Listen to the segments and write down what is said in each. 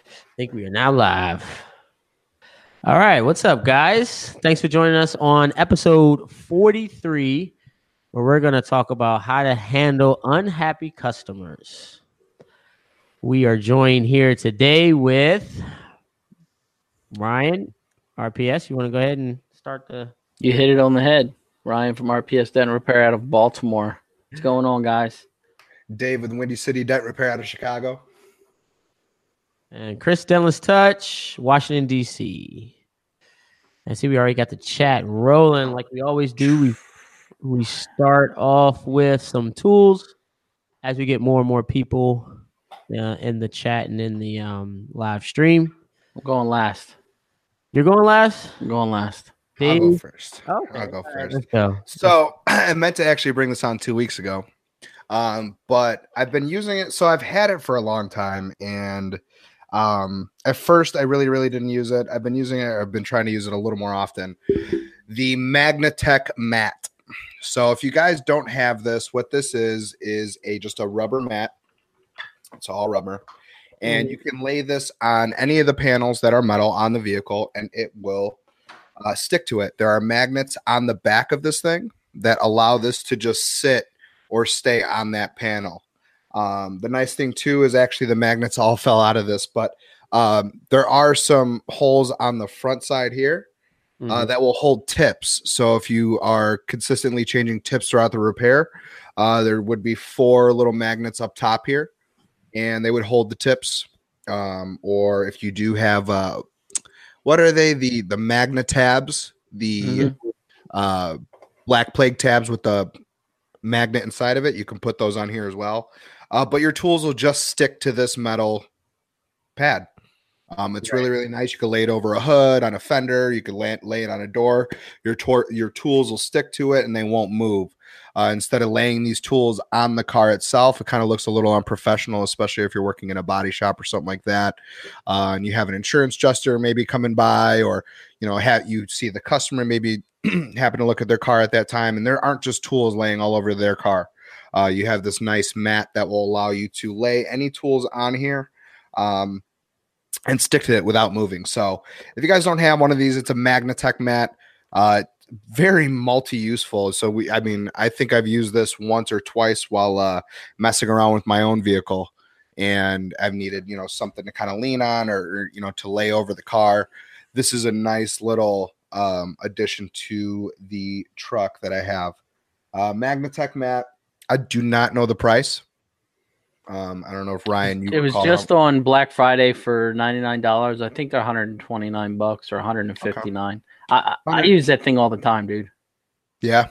Think we are now live. All right, what's up, guys? Thanks for joining us on episode 43, where we're going to talk about how to handle unhappy customers. We are joined here today with Ryan, RPS. You want to go ahead and start the... You hit it on the head. Ryan from RPS Dent Repair out of Baltimore. What's going on, guys? Dave with Windy City Dent Repair out of Chicago. And Chris Denless Touch, Washington, D.C. I see we already got the chat rolling like we always do. We start off with some tools as we get more and more people in the chat and in the live stream. I'm going last. You're going last? I'm going last. I'll go first. Okay. I'll go first. Let's go. So I meant to actually bring this on 2 weeks ago, but I've been using it. So I've had it for a long time, and at first I really didn't use it. I've been using it. I've been trying to use it a little more often. The Magnatech mat. So if you guys don't have this, what this is just a rubber mat. It's all rubber. And you can lay this on any of the panels that are metal on the vehicle, and it will stick to it. There are magnets on the back of this thing that allow this to just sit or stay on that panel. The nice thing, too, is actually the magnets all fell out of this, but there are some holes on the front side here that will hold tips. So if you are consistently changing tips throughout the repair, there would be 4 little magnets up top here, and they would hold the tips. Or if you do have, what are they? The Magna tabs, the Black Plague tabs with the magnet inside of it. You can put those on here as well. But your tools will just stick to this metal pad. It's really nice. You can lay it over a hood, on a fender. You can lay it on a door. Your tools will stick to it and they won't move. Instead of laying these tools on the car itself, it kind of looks a little unprofessional, especially if you're working in a body shop or something like that. And you have an insurance adjuster maybe coming by, or you see the customer maybe happen to look at their car at that time, and there aren't just tools laying all over their car. You have this nice mat that will allow you to lay any tools on here and stick to it without moving. So if you guys don't have one of these, it's a Magnatech mat. Very multi-useful. So I think I've used this once or twice while messing around with my own vehicle, and I've needed something to kind of lean on or to lay over the car. This is a nice little addition to the truck that I have. Magnatech mat. I do not know the price. I don't know if Ryan. It was just on Black Friday for $99. I think they're $129 or $159. Okay. I use that thing all the time, dude. Yeah.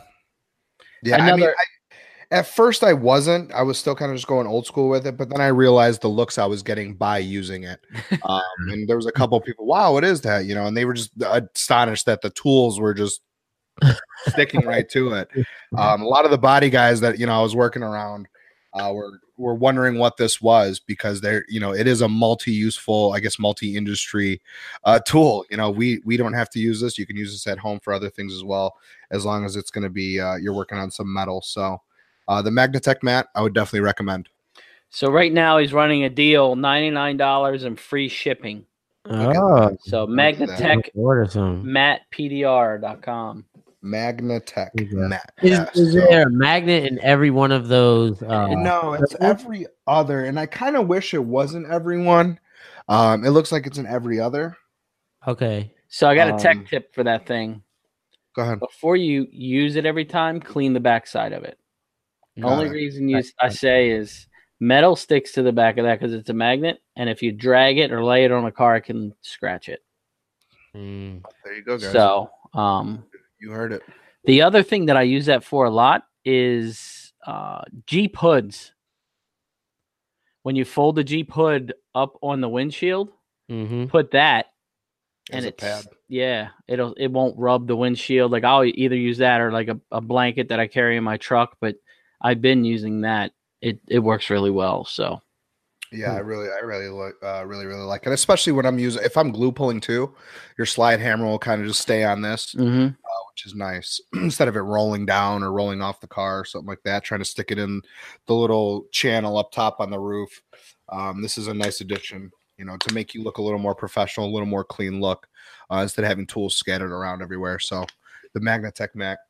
At first I wasn't. I was still kind of just going old school with it, but then I realized the looks I was getting by using it. And there was a couple of people, wow, what is that? And they were just astonished that the tools were just sticking right to it. A lot of the body guys that I was working around were wondering what this was, because it is a multi-useful, I guess, multi-industry tool. We don't have to use this. You can use this at home for other things as well, as long as it's going to be you're working on some metal. So the Magnatech mat, I would definitely recommend. So right now he's running a deal, $99 and free shipping. Oh, so Magnatech matpdr.com. Magnatech mat. Is there a magnet in every one of those? No, it's every other, and I kind of wish it wasn't every one. It looks like it's in every other. Okay. So I got a tech tip for that thing. Go ahead. Before you use it every time, clean the back side of it. The only reason I say is metal sticks to the back of that because it's a magnet, and if you drag it or lay it on a car, it can scratch it. There you go, guys. So, you heard it. The other thing that I use that for a lot is Jeep hoods. When you fold the Jeep hood up on the windshield, put that, and it's a pad. Yeah, it won't rub the windshield. Like I'll either use that or like a blanket that I carry in my truck, but I've been using that. It works really well. So yeah, I really like it, especially when if I'm glue pulling too. Your slide hammer will kind of just stay on this, which is nice, instead of it rolling down or rolling off the car or something like that. Trying to stick it in the little channel up top on the roof. This is a nice addition. to make you look a little more professional, a little more clean look, instead of having tools scattered around everywhere. So the Magnatech Mac.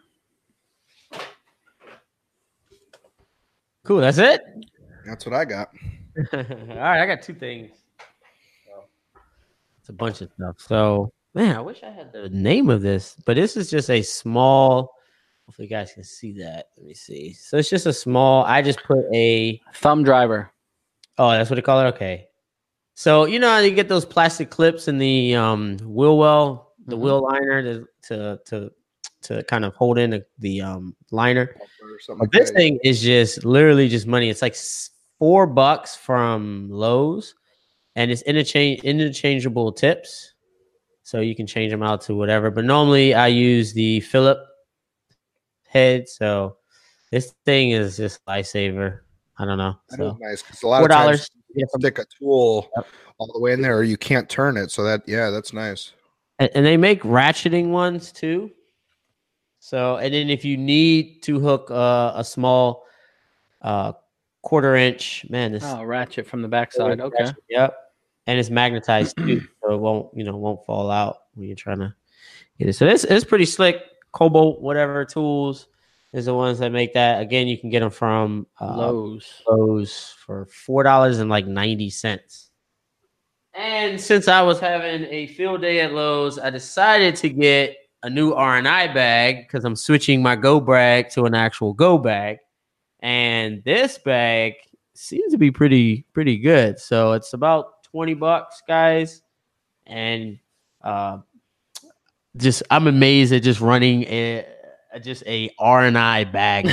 Cool. That's it. That's what I got. All right, I got two things. It's a bunch of stuff. So, man, I wish I had the name of this, but this is just a small. Hopefully, you guys can see that. Let me see. So it's just a small. I just put a thumb driver. Oh, that's what they call it. Okay. So you know how you get those plastic clips in the wheel well, the wheel liner to kind of hold in the liner. Like this thing is just literally just money. It's like $4 from Lowe's, and it's interchangeable tips, so you can change them out to whatever. But normally I use the Phillip head, so this thing is just a lifesaver. I don't know. So nice because a lot of times you stick a tool all the way in there, or you can't turn it. So that's nice. And they make ratcheting ones too. So, and then if you need to hook a small 1/4-inch, ratchet from the backside. Okay. Ratchet, yep. And it's magnetized too, so it won't fall out when you're trying to get it. So it's pretty slick. Cobalt, whatever tools is the ones that make that. Again, you can get them from Lowe's for $4.90. And since I was having a field day at Lowe's, I decided to get a new R&I bag because I'm switching my go bag to an actual go bag. And this bag seems to be pretty good. So it's about $20, guys. And I'm amazed at just running a R&I bag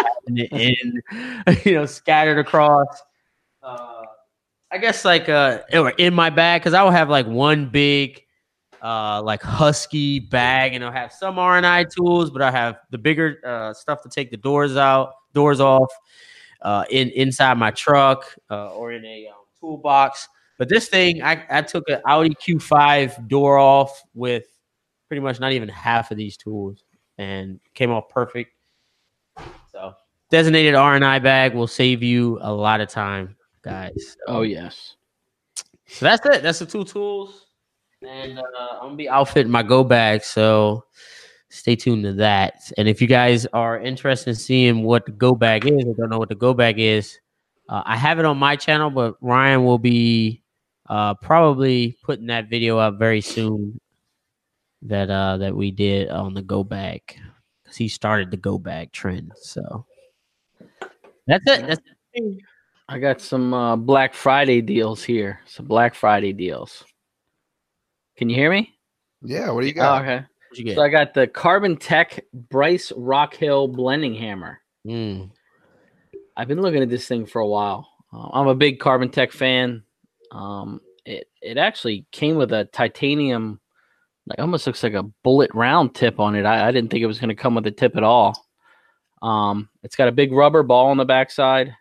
in, scattered across. I guess in my bag, because I will have like one big like Husky bag, and I'll have some R&I tools, but I have the bigger stuff to take the doors off inside my truck or in a toolbox. But this thing, I took an Audi Q5 door off with pretty much not even half of these tools, and came off perfect. So designated R&I bag will save you a lot of time, guys. Oh yes. So that's it. That's the two tools. And I'm going to be outfitting my go bag, so stay tuned to that. And if you guys are interested in seeing what the go bag is or don't know what the go bag is, I have it on my channel, but Ryan will be probably putting that video up very soon that we did on the go bag, because he started the go bag trend. So that's it. That's it. I got some Black Friday deals here. Some Black Friday deals. Can you hear me? Yeah, what do you got? Oh, okay. What'd you get? So I got the Carbon Tech Bryce Rockhill blending hammer. I've been looking at this thing for a while. I'm a big Carbon Tech fan. It actually came with a titanium, like almost looks like a bullet round tip on it. I didn't think it was going to come with a tip at all. It's got a big rubber ball on the backside.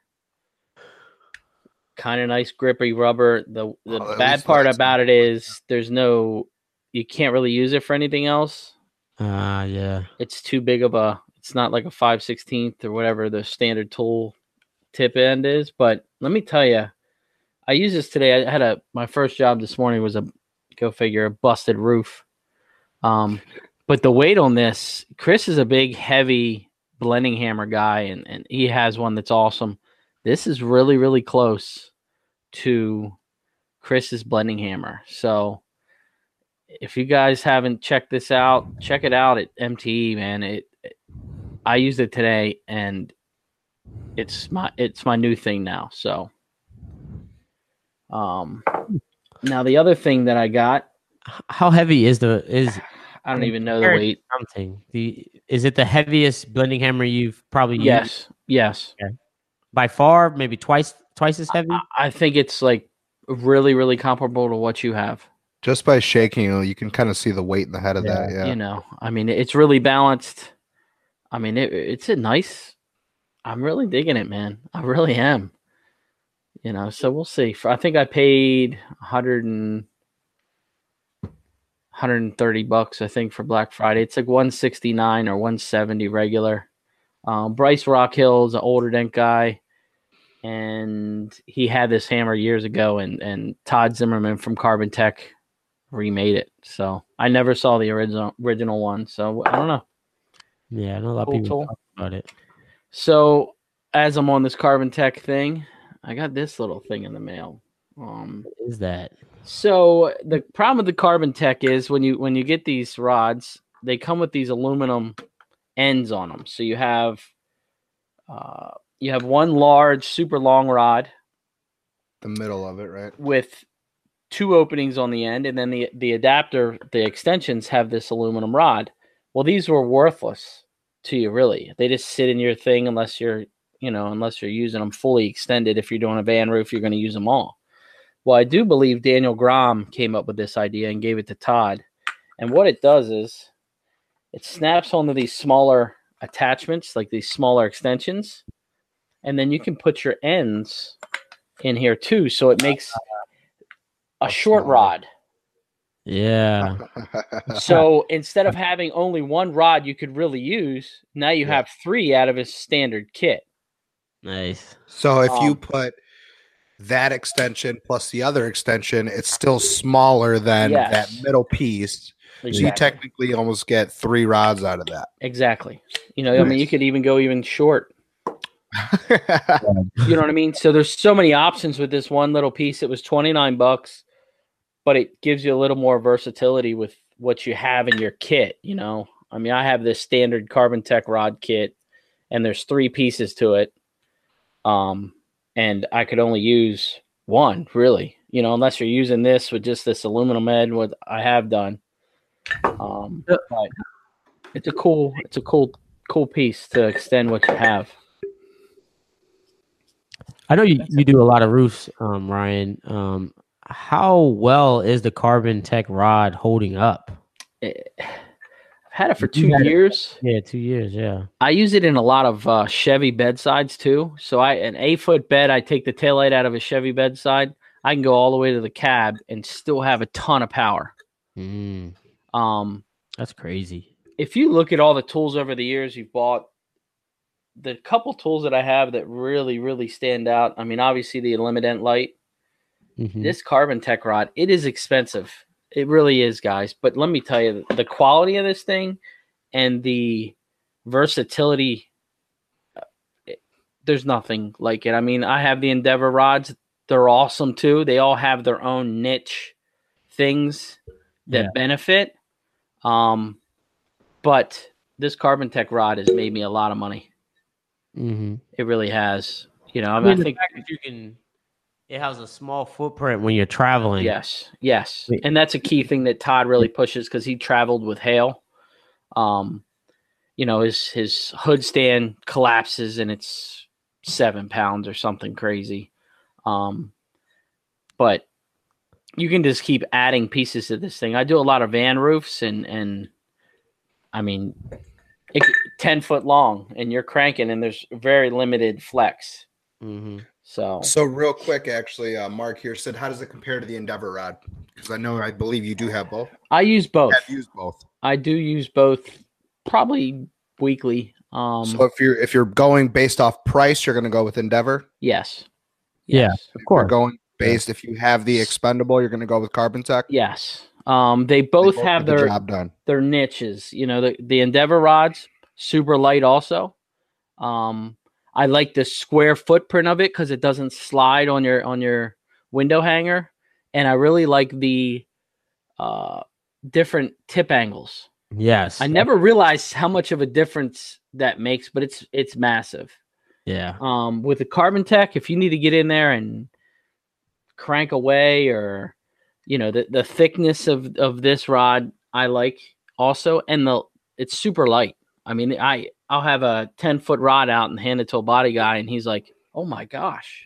Kind of nice grippy rubber. The bad part about it is you can't really use it for anything else. Yeah. It's too big of it's not like a 5/16 or whatever the standard tool tip end is. But let me tell you, I used this today. I had my first job this morning was a busted roof. But the weight on this, Chris is a big, heavy blending hammer guy, and he has one that's awesome. This is really, really close to Chris's blending hammer. So if you guys haven't checked this out, check it out at MTE, man. I used it today, and it's my new thing now. So now the other thing that I got. How heavy is I don't even know the weight. Something. Is it the heaviest blending hammer you've probably used? Yes. Okay. By far, maybe twice as heavy? I think it's like really, really comparable to what you have. Just by shaking, you can kind of see the weight in the head of that. Yeah. I mean, it's really balanced. I mean, it's a nice. I'm really digging it, man. I really am. So we'll see. I think I paid $130, I think, for Black Friday. It's like $169 or $170 regular. Bryce Rockhill is an older dent guy. and he had this hammer years ago, and Todd Zimmerman from Carbon Tech remade it. So I never saw the original one, so I don't know. Yeah, I know a lot of people talk about it. So as I'm on this Carbon Tech thing, I got this little thing in the mail. What is that? So the problem with the Carbon Tech is when you get these rods, they come with these aluminum ends on them. So you have one large, super long rod, the middle of it, right, with 2 openings on the end, and then the adapter, the extensions have this aluminum rod. Well, these were worthless to you, really. They just sit in your thing unless you're using them fully extended. If you're doing a van roof, you're going to use them all. Well, I do believe Daniel Grom came up with this idea and gave it to Todd. And what it does is it snaps onto these smaller attachments, like these smaller extensions, and then you can put your ends in here too. So it makes a short rod. Yeah. So instead of having only one rod you could really use, now you have 3 out of a standard kit. Nice. So if you put that extension plus the other extension, it's still smaller than that middle piece. Exactly. So you technically almost get 3 rods out of that. Exactly. I mean, you could even go even short. You know what I mean? So there's so many options with this one little piece. It was $29, but it gives you a little more versatility with what you have in your kit. I mean, I have this standard Carbon Tech rod kit, and there's 3 pieces to it. And I could only use one, really, unless you're using this with just this aluminum end, what I have done. But it's a cool piece to extend what you have. I know you do a lot of roofs, Ryan. How well is the Carbon Tech rod holding up? I've had it for 2 years. Yeah, 2 years. Yeah. I use it in a lot of Chevy bedsides too. So an 8-foot bed, I take the taillight out of a Chevy bedside. I can go all the way to the cab and still have a ton of power. That's crazy. If you look at all the tools over the years you've bought, the couple tools that I have that really, really stand out. I mean, obviously the Elimident light. This Carbon Tech rod, it is expensive. It really is, guys. But let me tell you, the quality of this thing and the versatility, there's nothing like it. I mean, I have the Endeavor rods. They're awesome too. They all have their own niche things that benefit. But this Carbon Tech rod has made me a lot of money. It really has. I think the fact that it has a small footprint when you're traveling. Yes. And that's a key thing that Todd really pushes because he traveled with hail. His hood stand collapses and it's 7 pounds or something crazy. But you can just keep adding pieces to this thing. I do a lot of van roofs and I mean, 10 foot long and you're cranking and there's very limited flex. So real quick, actually, Mark here said, how does it compare to the Endeavor rod? Because I believe you do have both. I use both. I've used both. I do use both probably weekly. So if you're going based off price, you're going to go with Endeavor? Yes. Yeah, of course. If you have the expendable, you're going to go with Carbon Tech? Yes. They both have their job done. Their niches. The Endeavor rods, super light also. I like the square footprint of it because it doesn't slide on your window hanger, and I really like the different tip angles. Yes, I never realized how much of a difference that makes, but it's massive. Yeah. With the Carbon Tech, if you need to get in there and crank away, or the thickness of this rod, I like also, and it's super light. I mean, I'll have a 10-foot rod out and hand it to a body guy, and he's like, "Oh my gosh,"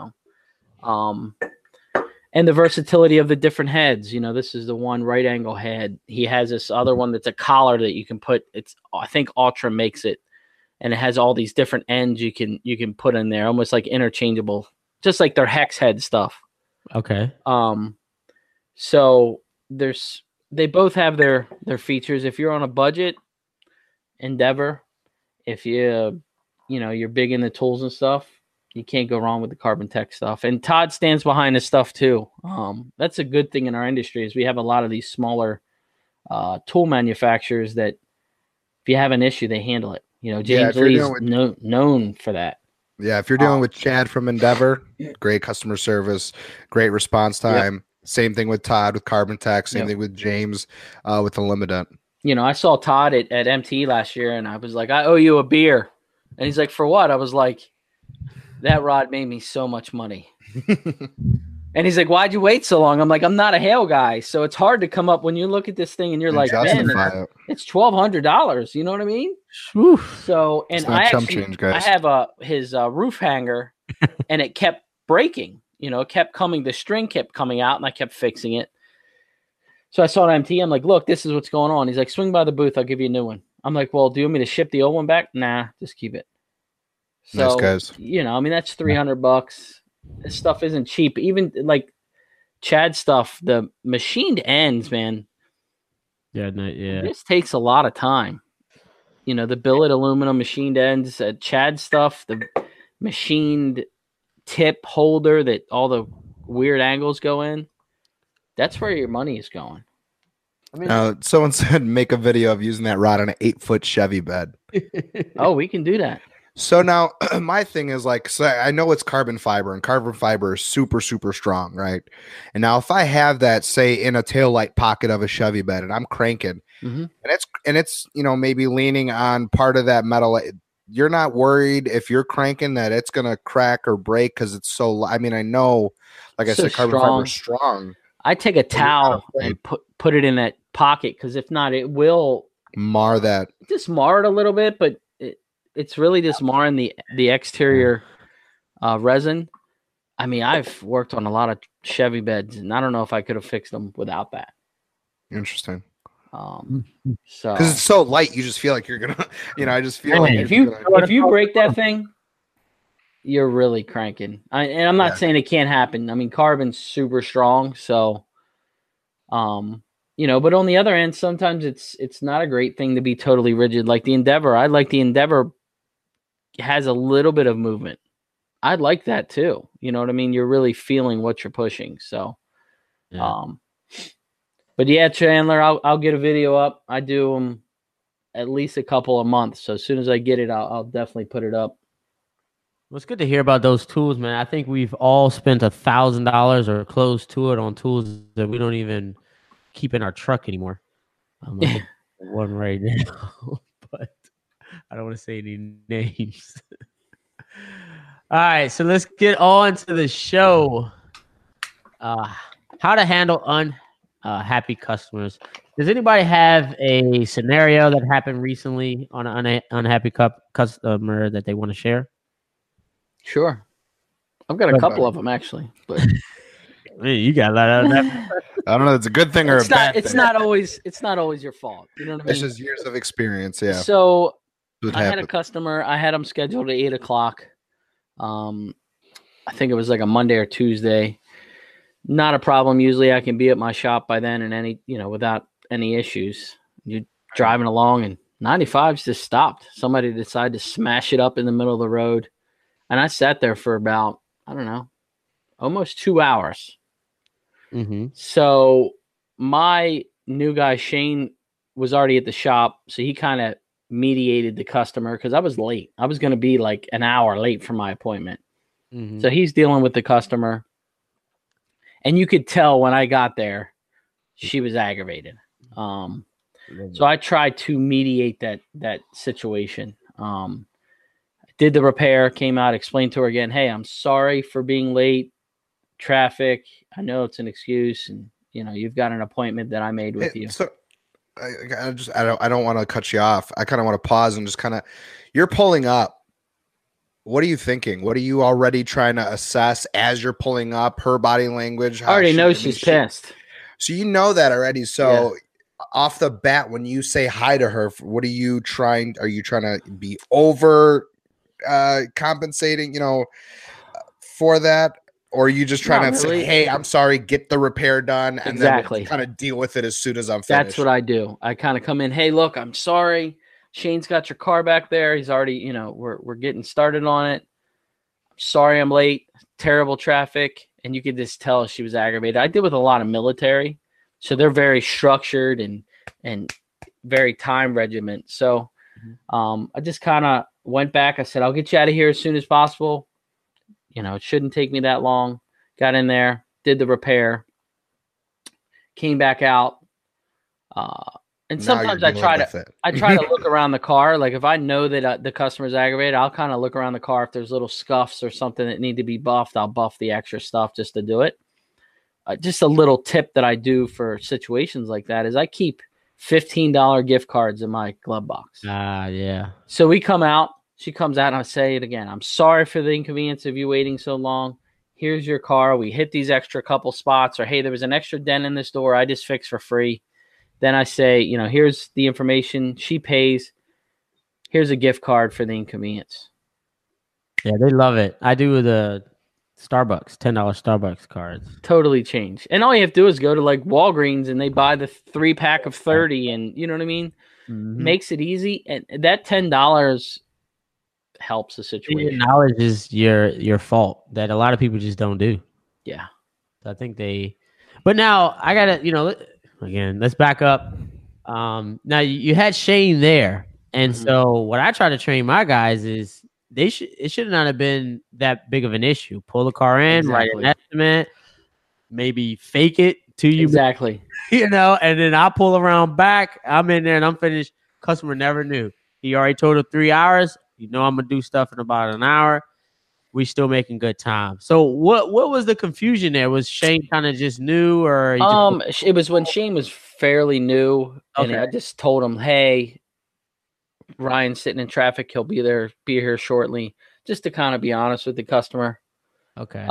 And the versatility of the different heads. This is the one right angle head. He has this other one that's a collar that you can put. I think Ultra makes it, and it has all these different ends you can put in there, almost like interchangeable, just like their hex head stuff. Okay. So they both have their features. If you're on a budget, Endeavor. If you're big into tools and stuff, You can't go wrong with the Carbon Tech stuff. And Todd stands behind this stuff too. That's a good thing in our industry is we have a lot of these smaller tool manufacturers that if you have an issue, they handle it. James Lee's known for that. Yeah, if you're dealing with Chad from Endeavor, great customer service, great response time. Yep. Same thing with Todd with Carbon Tech. Same thing with James with Illumident. I saw Todd at MT last year, and I was like, I owe you a beer. And he's like, for what? I was like, that rod made me so much money. And he's like, why'd you wait so long? I'm like, I'm not a hail guy. So it's hard to come up when you look at this thing and you're like, man, it's $1,200. You know what I mean? Whew. So, and I have his roof hanger and it kept breaking, it kept coming, the string kept coming out and I kept fixing it. So I saw an MT. I'm like, look, this is what's going on. He's like, swing by the booth. I'll give you a new one. I'm like, well, do you want me to ship the old one back? Nah, just keep it. So, nice guys. That's $300. This stuff isn't cheap. Even like Chad stuff, the machined ends, man. Yeah. This takes a lot of time. The billet aluminum machined ends, Chad stuff, the machined tip holder that all the weird angles go in. That's where your money is going. Someone said make a video of using that rod on an 8-foot Chevy bed. Oh, we can do that. So now my thing is like, so I know it's carbon fiber and carbon fiber is super, super strong, right? And now if I have that, say in a taillight pocket of a Chevy bed and I'm cranking and it's, maybe leaning on part of that metal, you're not worried if you're cranking that it's going to crack or break because it's so, I know, like I said, carbon fiber is strong. I take a towel and put it in that pocket because if not, it will mar that. Just mar it a little bit, but it's really just marring the exterior resin. I've worked on a lot of Chevy beds, and I don't know if I could have fixed them without that. Interesting. So because it's so light, you just feel like you're gonna, I just feel like if you break that thing, you're really cranking. And I'm not saying it can't happen. Carbon's super strong, so but on the other end, sometimes it's not a great thing to be totally rigid. Like the Endeavor, I like the Endeavor has a little bit of movement. I'd like that too. You know what I mean? You're really feeling what you're pushing. So, but yeah, Chandler, I'll get a video up. I do them at least a couple a month. So as soon as I get it, I'll definitely put it up. Well, it's good to hear about those tools, man. I think we've all spent $1,000 or close to it on tools that we don't even keep in our truck anymore. I'm like one right now, but I don't want to say any names. All right, so let's get on to the show. How to handle unhappy customers. Does anybody have a scenario that happened recently on an unhappy customer that they want to share? Sure. I've got a couple of them actually, but you got a lot of that. I don't know. It's a good thing or a bad thing. It's not always your fault. You know what I mean? It's just years of experience. Yeah. So I had a customer. I had them scheduled at 8:00. I think it was like a Monday or Tuesday. Not a problem. Usually I can be at my shop by then and without any issues. You're driving along and 95's just stopped. Somebody decided to smash it up in the middle of the road. And I sat there for about, I don't know, almost 2 hours. Mm-hmm. So my new guy, Shane, was already at the shop. So he kind of mediated the customer because I was late. I was going to be like an hour late for my appointment. Mm-hmm. So he's dealing with the customer. And you could tell when I got there, she was aggravated. So I tried to mediate that situation. Did the repair, came out, explained to her again, hey, I'm sorry for being late. Traffic. I know it's an excuse. And, you've got an appointment that I made with you. So I don't want to cut you off. I kind of want to pause and just you're pulling up. What are you thinking? What are you already trying to assess as you're pulling up her body language? I already know she's pissed. So you know that already. So off the bat, when you say hi to her, what are you trying? Are you trying to be over compensating, for that? Or are you just trying to say, hey, I'm sorry, get the repair done, and then we'll kind of deal with it as soon as I'm finished? That's what I do. I kind of come in, hey, look, I'm sorry. Shane's got your car back there. He's already, we're getting started on it. sorry I'm late, terrible traffic. And you could just tell she was aggravated. I did with a lot of military, so they're very structured and very time regiment. So I just kind of went back. I said, I'll get you out of here as soon as possible. It shouldn't take me that long. Got in there, did the repair, came back out. And sometimes I try to look around the car. Like if I know that the customer's aggravated, I'll kind of look around the car. If there's little scuffs or something that need to be buffed, I'll buff the extra stuff just to do it. Just a little tip that I do for situations like that is I keep $15 gift cards in my glove box. Yeah. So we come out. She comes out and I say it again. I'm sorry for the inconvenience of you waiting so long. Here's your car. We hit these extra couple spots. Or, hey, there was an extra dent in this door. I just fixed for free. Then I say, here's the information. She pays. Here's a gift card for the inconvenience. Yeah, they love it. I do the Starbucks, $10 Starbucks cards. Totally change. And all you have to do is go to like Walgreens and they buy the 3-pack of 30 and you know what I mean? Mm-hmm. Makes it easy. And that $10 helps the situation. Knowledge is your fault that a lot of people just don't do. Yeah. So I think but now I got to, again, let's back up. Now you had Shane there. And so what I try to train my guys is it should not have been that big of an issue. Pull the car in, write an estimate, maybe fake it to you. Exactly. And then I pull around back. I'm in there and I'm finished. Customer never knew. He already told her 3 hours. I'm going to do stuff in about an hour. We still making good time. So what was the confusion there? Was Shane kind of just new or? It was when Shane was fairly new. And I just told him, hey, Ryan's sitting in traffic. He'll be here shortly, just to kind of be honest with the customer. Okay.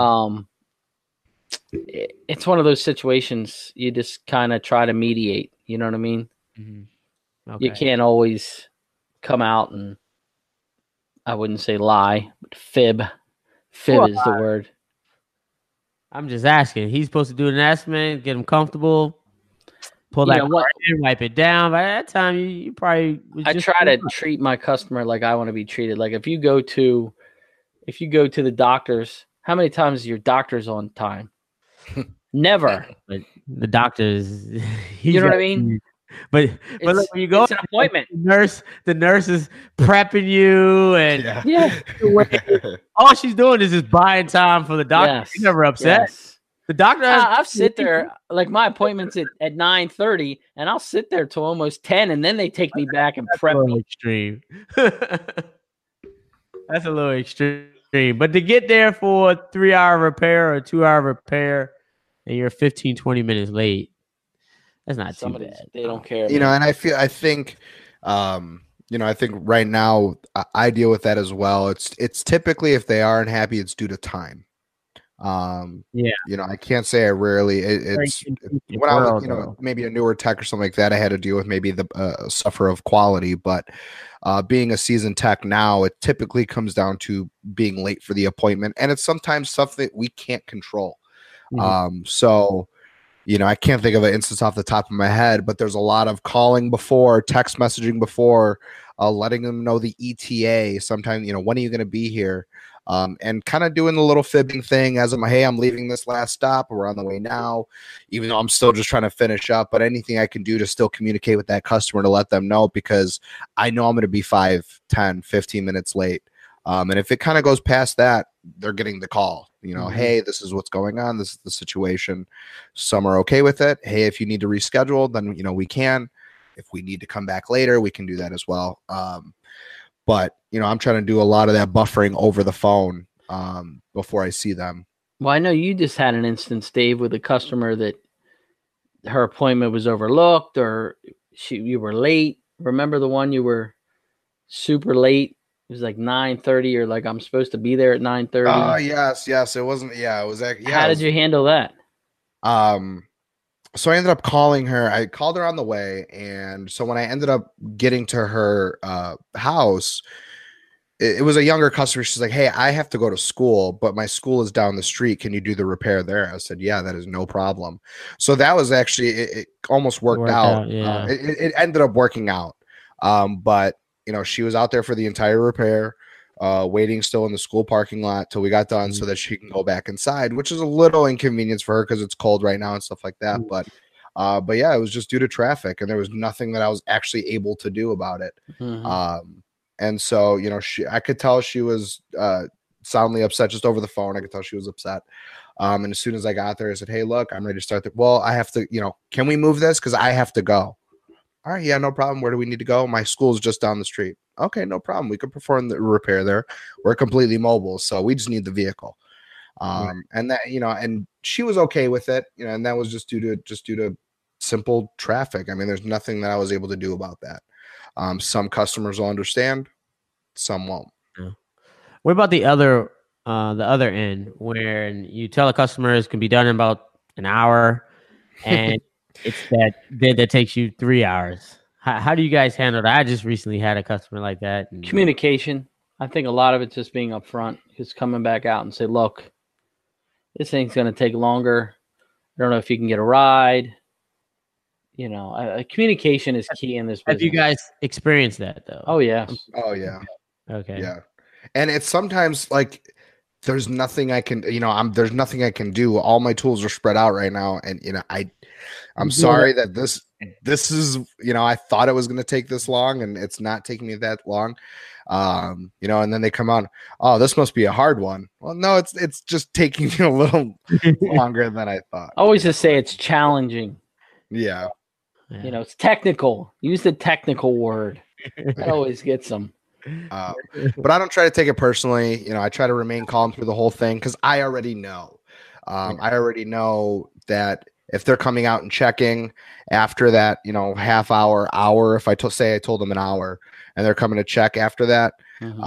It's one of those situations you just kind of try to mediate. You know what I mean? Mm-hmm. Okay. You can't always come out and, I wouldn't say lie, but fib. Fib is the word. I'm just asking. He's supposed to do an estimate, get him comfortable. Pull that car in, wipe it down. By that time, you probably. I try to treat my customer like I want to be treated. Like if you go to the doctors, how many times is your doctor's on time? Never. But the doctor's. You know what I mean? But look, when you go, it's an appointment. The nurse is prepping you, and all she's doing is just buying time for the doctor. Yes. She's never upset. Yes. The doctor. I've sit there like my appointment's at 9:30, and I'll sit there till almost 10, and then they take me back and prep me. Extreme. That's a little extreme. But to get there for a 3-hour repair or a 2-hour repair, and you're 15, 20 minutes late, that's not too bad. They don't care. And I think right now I deal with that as well. It's typically if they aren't happy, it's due to time. I can't say I rarely. It's when I was, maybe a newer tech or something like that, I had to deal with maybe the suffer of quality. But being a seasoned tech now, it typically comes down to being late for the appointment, and it's sometimes stuff that we can't control. So. I can't think of an instance off the top of my head, but there's a lot of calling before, text messaging before, letting them know the ETA. Sometimes, when are you going to be here? And kind of doing the little fibbing thing as I'm leaving this last stop. We're on the way now, even though I'm still just trying to finish up. But anything I can do to still communicate with that customer to let them know, because I know I'm going to be 5, 10, 15 minutes late. And if it kind of goes past that, they're getting the call, hey, this is what's going on. This is the situation. Some are okay with it. Hey, if you need to reschedule, then, we can. If we need to come back later, we can do that as well. But, I'm trying to do a lot of that buffering over the phone before I see them. Well, I know you just had an instance, Dave, with a customer that her appointment was overlooked or you were late. Remember the one you were super late? It was like 9:30 or like I'm supposed to be there at 9:30. Oh, yes. It wasn't. Yeah, it was. How did you handle that? So I ended up calling her. I called her on the way. And so when I ended up getting to her house, it was a younger customer. She's like, hey, I have to go to school, but my school is down the street. Can you do the repair there? I said, yeah, that is no problem. So that was actually, it almost worked out. Yeah. It ended up working out. But she was out there for the entire repair. waiting still in the school parking lot till we got done so that she can go back inside, which is a little inconvenience for her because it's cold right now and stuff like that. But yeah, it was just due to traffic, and there was nothing that I was actually able to do about it. And so, you know, I could tell she was soundly upset just over the phone. I could tell she was upset. And as soon as I got there, I said, "Hey, look, I'm ready to start. Well, I have to, you know, can we move this? Because I have to go." All right, yeah, no problem. Where do we need to go? My school's just down the street. Okay, no problem. We could perform the repair there. We're completely mobile, so we just need the vehicle. And that, you know, and she was okay with it, you know, and that was just due to simple traffic. I mean, there's nothing that I was able to do about that. Some customers will understand, some won't. Yeah. What about the other end, where you tell a customer it can be done in about an hour, and it's that bid that takes you 3 hours? How do you guys handle that? I just recently had a customer like that. Communication. I think a lot of it's just being upfront, just coming back out and say, "Look, this thing's going to take longer. I don't know if you can get a ride." You know, communication is key in this business. Have you guys experienced that though? Oh yeah. Oh yeah. Okay. Yeah. And it's sometimes like there's nothing I can, you know, there's nothing I can do. All my tools are spread out right now, and you know, I'm sorry that this is, you know, I thought it was going to take this long, and it's not taking me that long. You know, and then they come on, "Oh, this must be a hard one." Well, no, it's just taking me a little longer than I thought. I always just say it's challenging. Yeah. You know, it's technical. Use the technical word. That always gets them. But I don't try to take it personally. You know, I try to remain calm through the whole thing because I already know. I already know that if they're coming out and checking after that, you know, half hour, if I told them an hour and they're coming to check after that,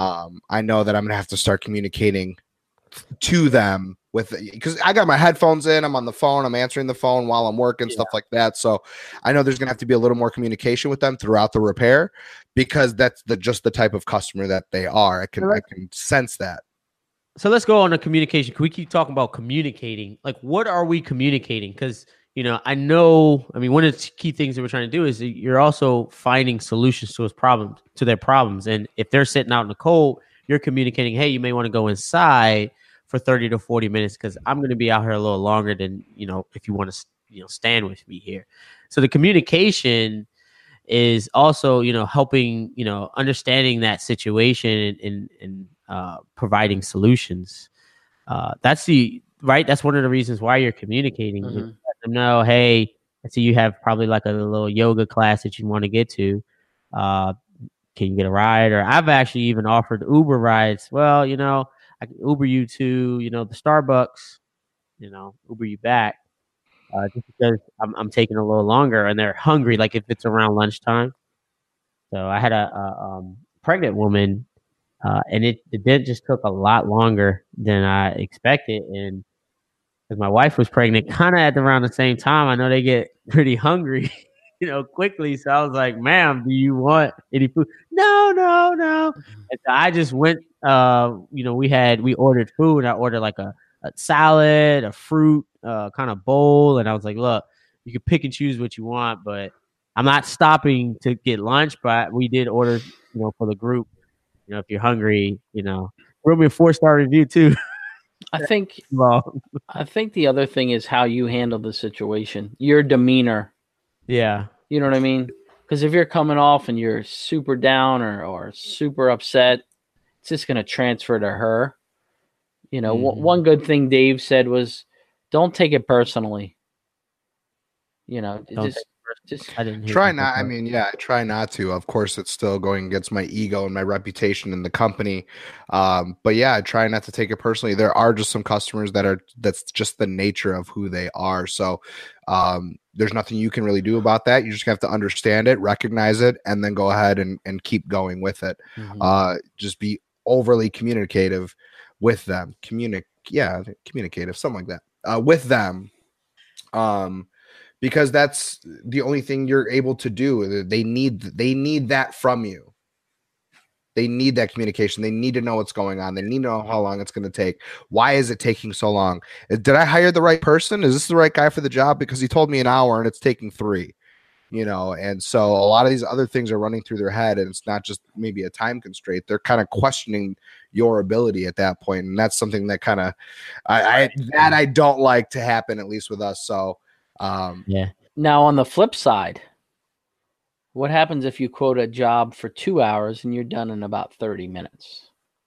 I know that I'm going to have to start communicating to them because I got my headphones in, I'm on the phone, I'm answering the phone while I'm working, stuff like that. So I know there's going to have to be a little more communication with them throughout the repair because that's just the type of customer that they are. I can sense that. So let's go on to communication. Can we keep talking about communicating? Like, what are we communicating? Because, you know, I mean, one of the key things that we're trying to do is you're also finding solutions to their problems. And if they're sitting out in the cold, you're communicating, "Hey, you may want to go inside for 30 to 40 minutes because I'm going to be out here a little longer than, you know, if you want to, you know, stand with me here." So the communication is also, you know, helping, you know, understanding that situation and providing solutions. That's one of the reasons why you're communicating. Let them know, "Hey, I see you have probably like a little yoga class that you want to get to. Can you get a ride?" Or I've actually even offered Uber rides. "Well, you know, I can Uber you to, you know, the Starbucks, you know, Uber you back, just because I'm taking a little longer," and they're hungry. Like if it's around lunchtime. So I had a pregnant woman, and the bid just took a lot longer than I expected. And because my wife was pregnant, kind of at around the same time, I know they get pretty hungry, you know, quickly. So I was like, "Ma'am, do you want any food?" No. And so I just went, you know, we ordered food, and I ordered like a salad, a fruit, kind of bowl. And I was like, "Look, you can pick and choose what you want, but I'm not stopping to get lunch." But we did order, you know, for the group, you know, if you're hungry, you know, we'll be a 4-star review too. I think the other thing is how you handle the situation, your demeanor. Yeah. You know what I mean? Because if you're coming off and you're super down or super upset, it's just going to transfer to her. You know, one good thing Dave said was, "Don't take it personally." You know, I didn't try not. I mean, yeah, I try not to. Of course, it's still going against my ego and my reputation in the company. But yeah, I try not to take it personally. There are just some customers that's just the nature of who they are. So there's nothing you can really do about that. You just have to understand it, recognize it, and then go ahead and keep going with it. Just be overly communicative with them. Communicative, something like that. With them. Because that's the only thing you're able to do. They need that from you. They need that communication. They need to know what's going on. They need to know how long it's going to take. Why is it taking so long? Did I hire the right person? Is this the right guy for the job? Because he told me an hour and it's taking 3. and so a lot of these other things are running through their head, and it's not just maybe a time constraint. They're kind of questioning your ability at that point, and that's something that kind of I don't like to happen, at least with us. So yeah. Now on the flip side, what happens if you quote a job for 2 hours and you're done in about 30 minutes?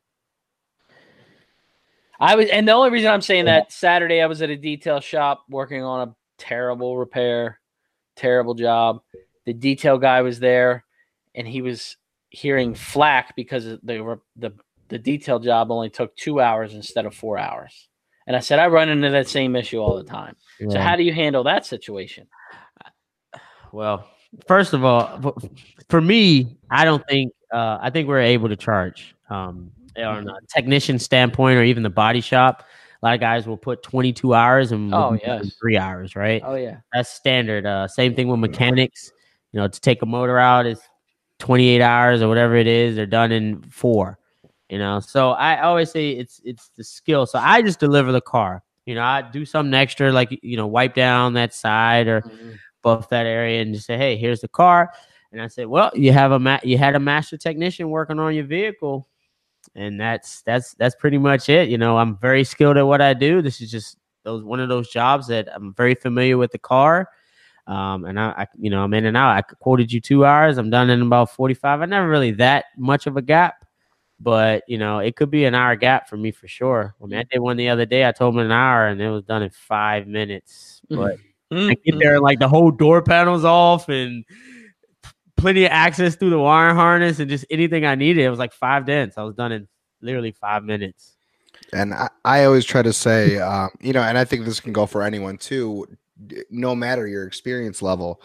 And the only reason I'm saying that, Saturday I was at a detail shop working on a terrible repair, terrible job. The detail guy was there, and he was hearing flack because the detail job only took 2 hours instead of 4 hours. And I said, I run into that same issue all the time. Yeah. So how do you handle that situation? Well, first of all, for me, I don't think I think we're able to charge. On a technician standpoint, or even the body shop, a lot of guys will put 22 hours and 3 hours, right? Oh yeah, that's standard. Same thing with mechanics. To take a motor out is 28 hours or whatever it is. They're done in 4. So I always say it's the skill. So I just deliver the car. I do something extra, like wipe down that side or buff that area, and just say, hey, here's the car. And I said, well, you had a master technician working on your vehicle. And that's pretty much it. I'm very skilled at what I do. This is just one of those jobs that I'm very familiar with the car. And I'm in and out. I quoted you 2 hours. I'm done in about 45. I never really that much of a gap, but it could be an hour gap for me for sure. I mean, I did one the other day. I told him an hour, and it was done in 5 minutes. But I get there and like the whole door panel's off and plenty of access through the wire harness and just anything I needed. It was like 5 dents. I was done in literally 5 minutes. And I always try to say, and I think this can go for anyone too, no matter your experience level.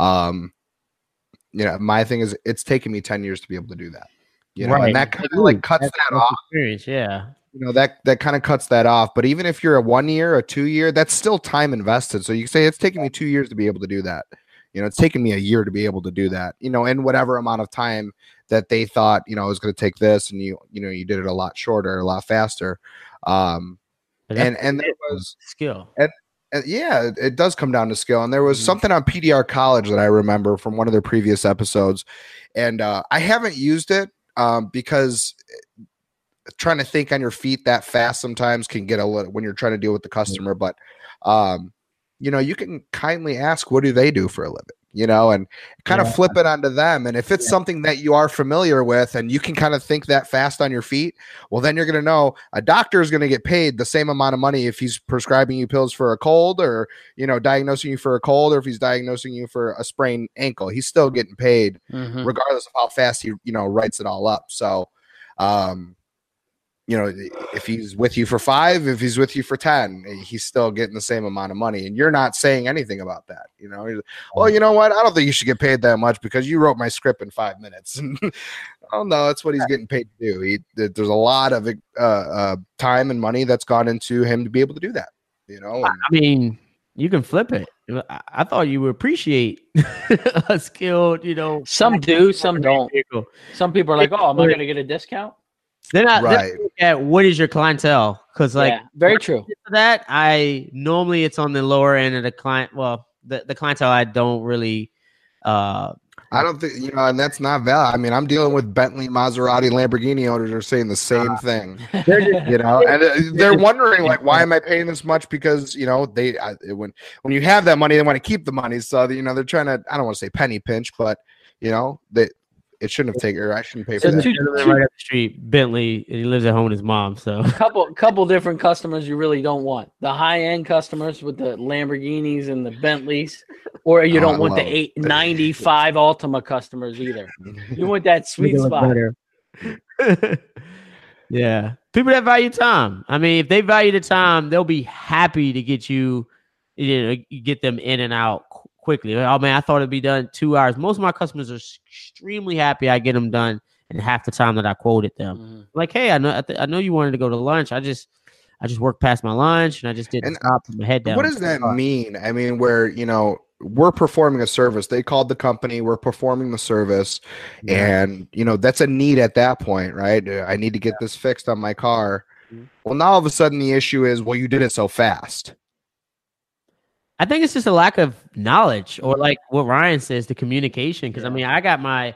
My thing is, it's taken me 10 years to be able to do that. Right. And that kind of like cuts that off. Experience, yeah. That kind of cuts that off. But even if you're a 1 year, a 2 year, that's still time invested. So you say it's taken me 2 years to be able to do that. It's taken me a year to be able to do that, in whatever amount of time that they thought, it was going to take this, and you did it a lot shorter, a lot faster. And there was skill. And yeah, it does come down to skill. And there was something on PDR College that I remember from one of their previous episodes. And I haven't used it because trying to think on your feet that fast sometimes can get a little when you're trying to deal with the customer. But you can kindly ask, what do they do for a living, and kind of flip it onto them. And if it's something that you are familiar with and you can kind of think that fast on your feet, well, then you're going to know a doctor is going to get paid the same amount of money if he's prescribing you pills for a cold or, diagnosing you for a cold, or if he's diagnosing you for a sprained ankle. He's still getting paid regardless of how fast he, writes it all up. So, if he's with you for 5, if he's with you for 10, he's still getting the same amount of money, and you're not saying anything about that. Well, you know what? I don't think you should get paid that much because you wrote my script in 5 minutes. Oh no, that's what he's getting paid to do. There's a lot of time and money that's gone into him to be able to do that. I mean, you can flip it. I thought you would appreciate a skilled, Some do, some don't. Some people are like, oh, am I going to get a discount? Then I look at what is your clientele, because very true. That normally it's on the lower end of the client. Well, the clientele I don't really. I don't think and that's not valid. I mean, I'm dealing with Bentley, Maserati, Lamborghini owners are saying the same thing. And they're wondering like, why am I paying this much? Because when you have that money, they want to keep the money. So they're trying to, I don't want to say penny pinch, but it shouldn't have taken, or I shouldn't pay for that. Right up the street, Bentley, and he lives at home with his mom. So couple different customers you really don't want. The high-end customers with the Lamborghinis and the Bentleys, or you don't want the 895 Altima customers either. You want that sweet spot. Yeah. People that value time. I mean, if they value the time, they'll be happy to get you get them in and out quickly. Oh man, I thought it'd be done 2 hours. Most of my customers are extremely happy I get them done in half the time that I quoted them. Like, hey, I know you wanted to go to lunch. I just worked past my lunch and I just didn't stop, put my head down. What does that mean? I mean, where we're performing a service. They called the company. We're performing the service, and that's a need at that point, right? I need to get this fixed on my car. Well, now all of a sudden the issue is, well, you did it so fast. I think it's just a lack of knowledge, or like what Ryan says, the communication. Because I mean, I got my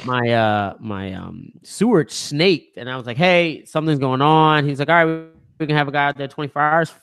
sewage snaked, and I was like, "Hey, something's going on." He's like, "All right, we can have a guy out there 24 hours,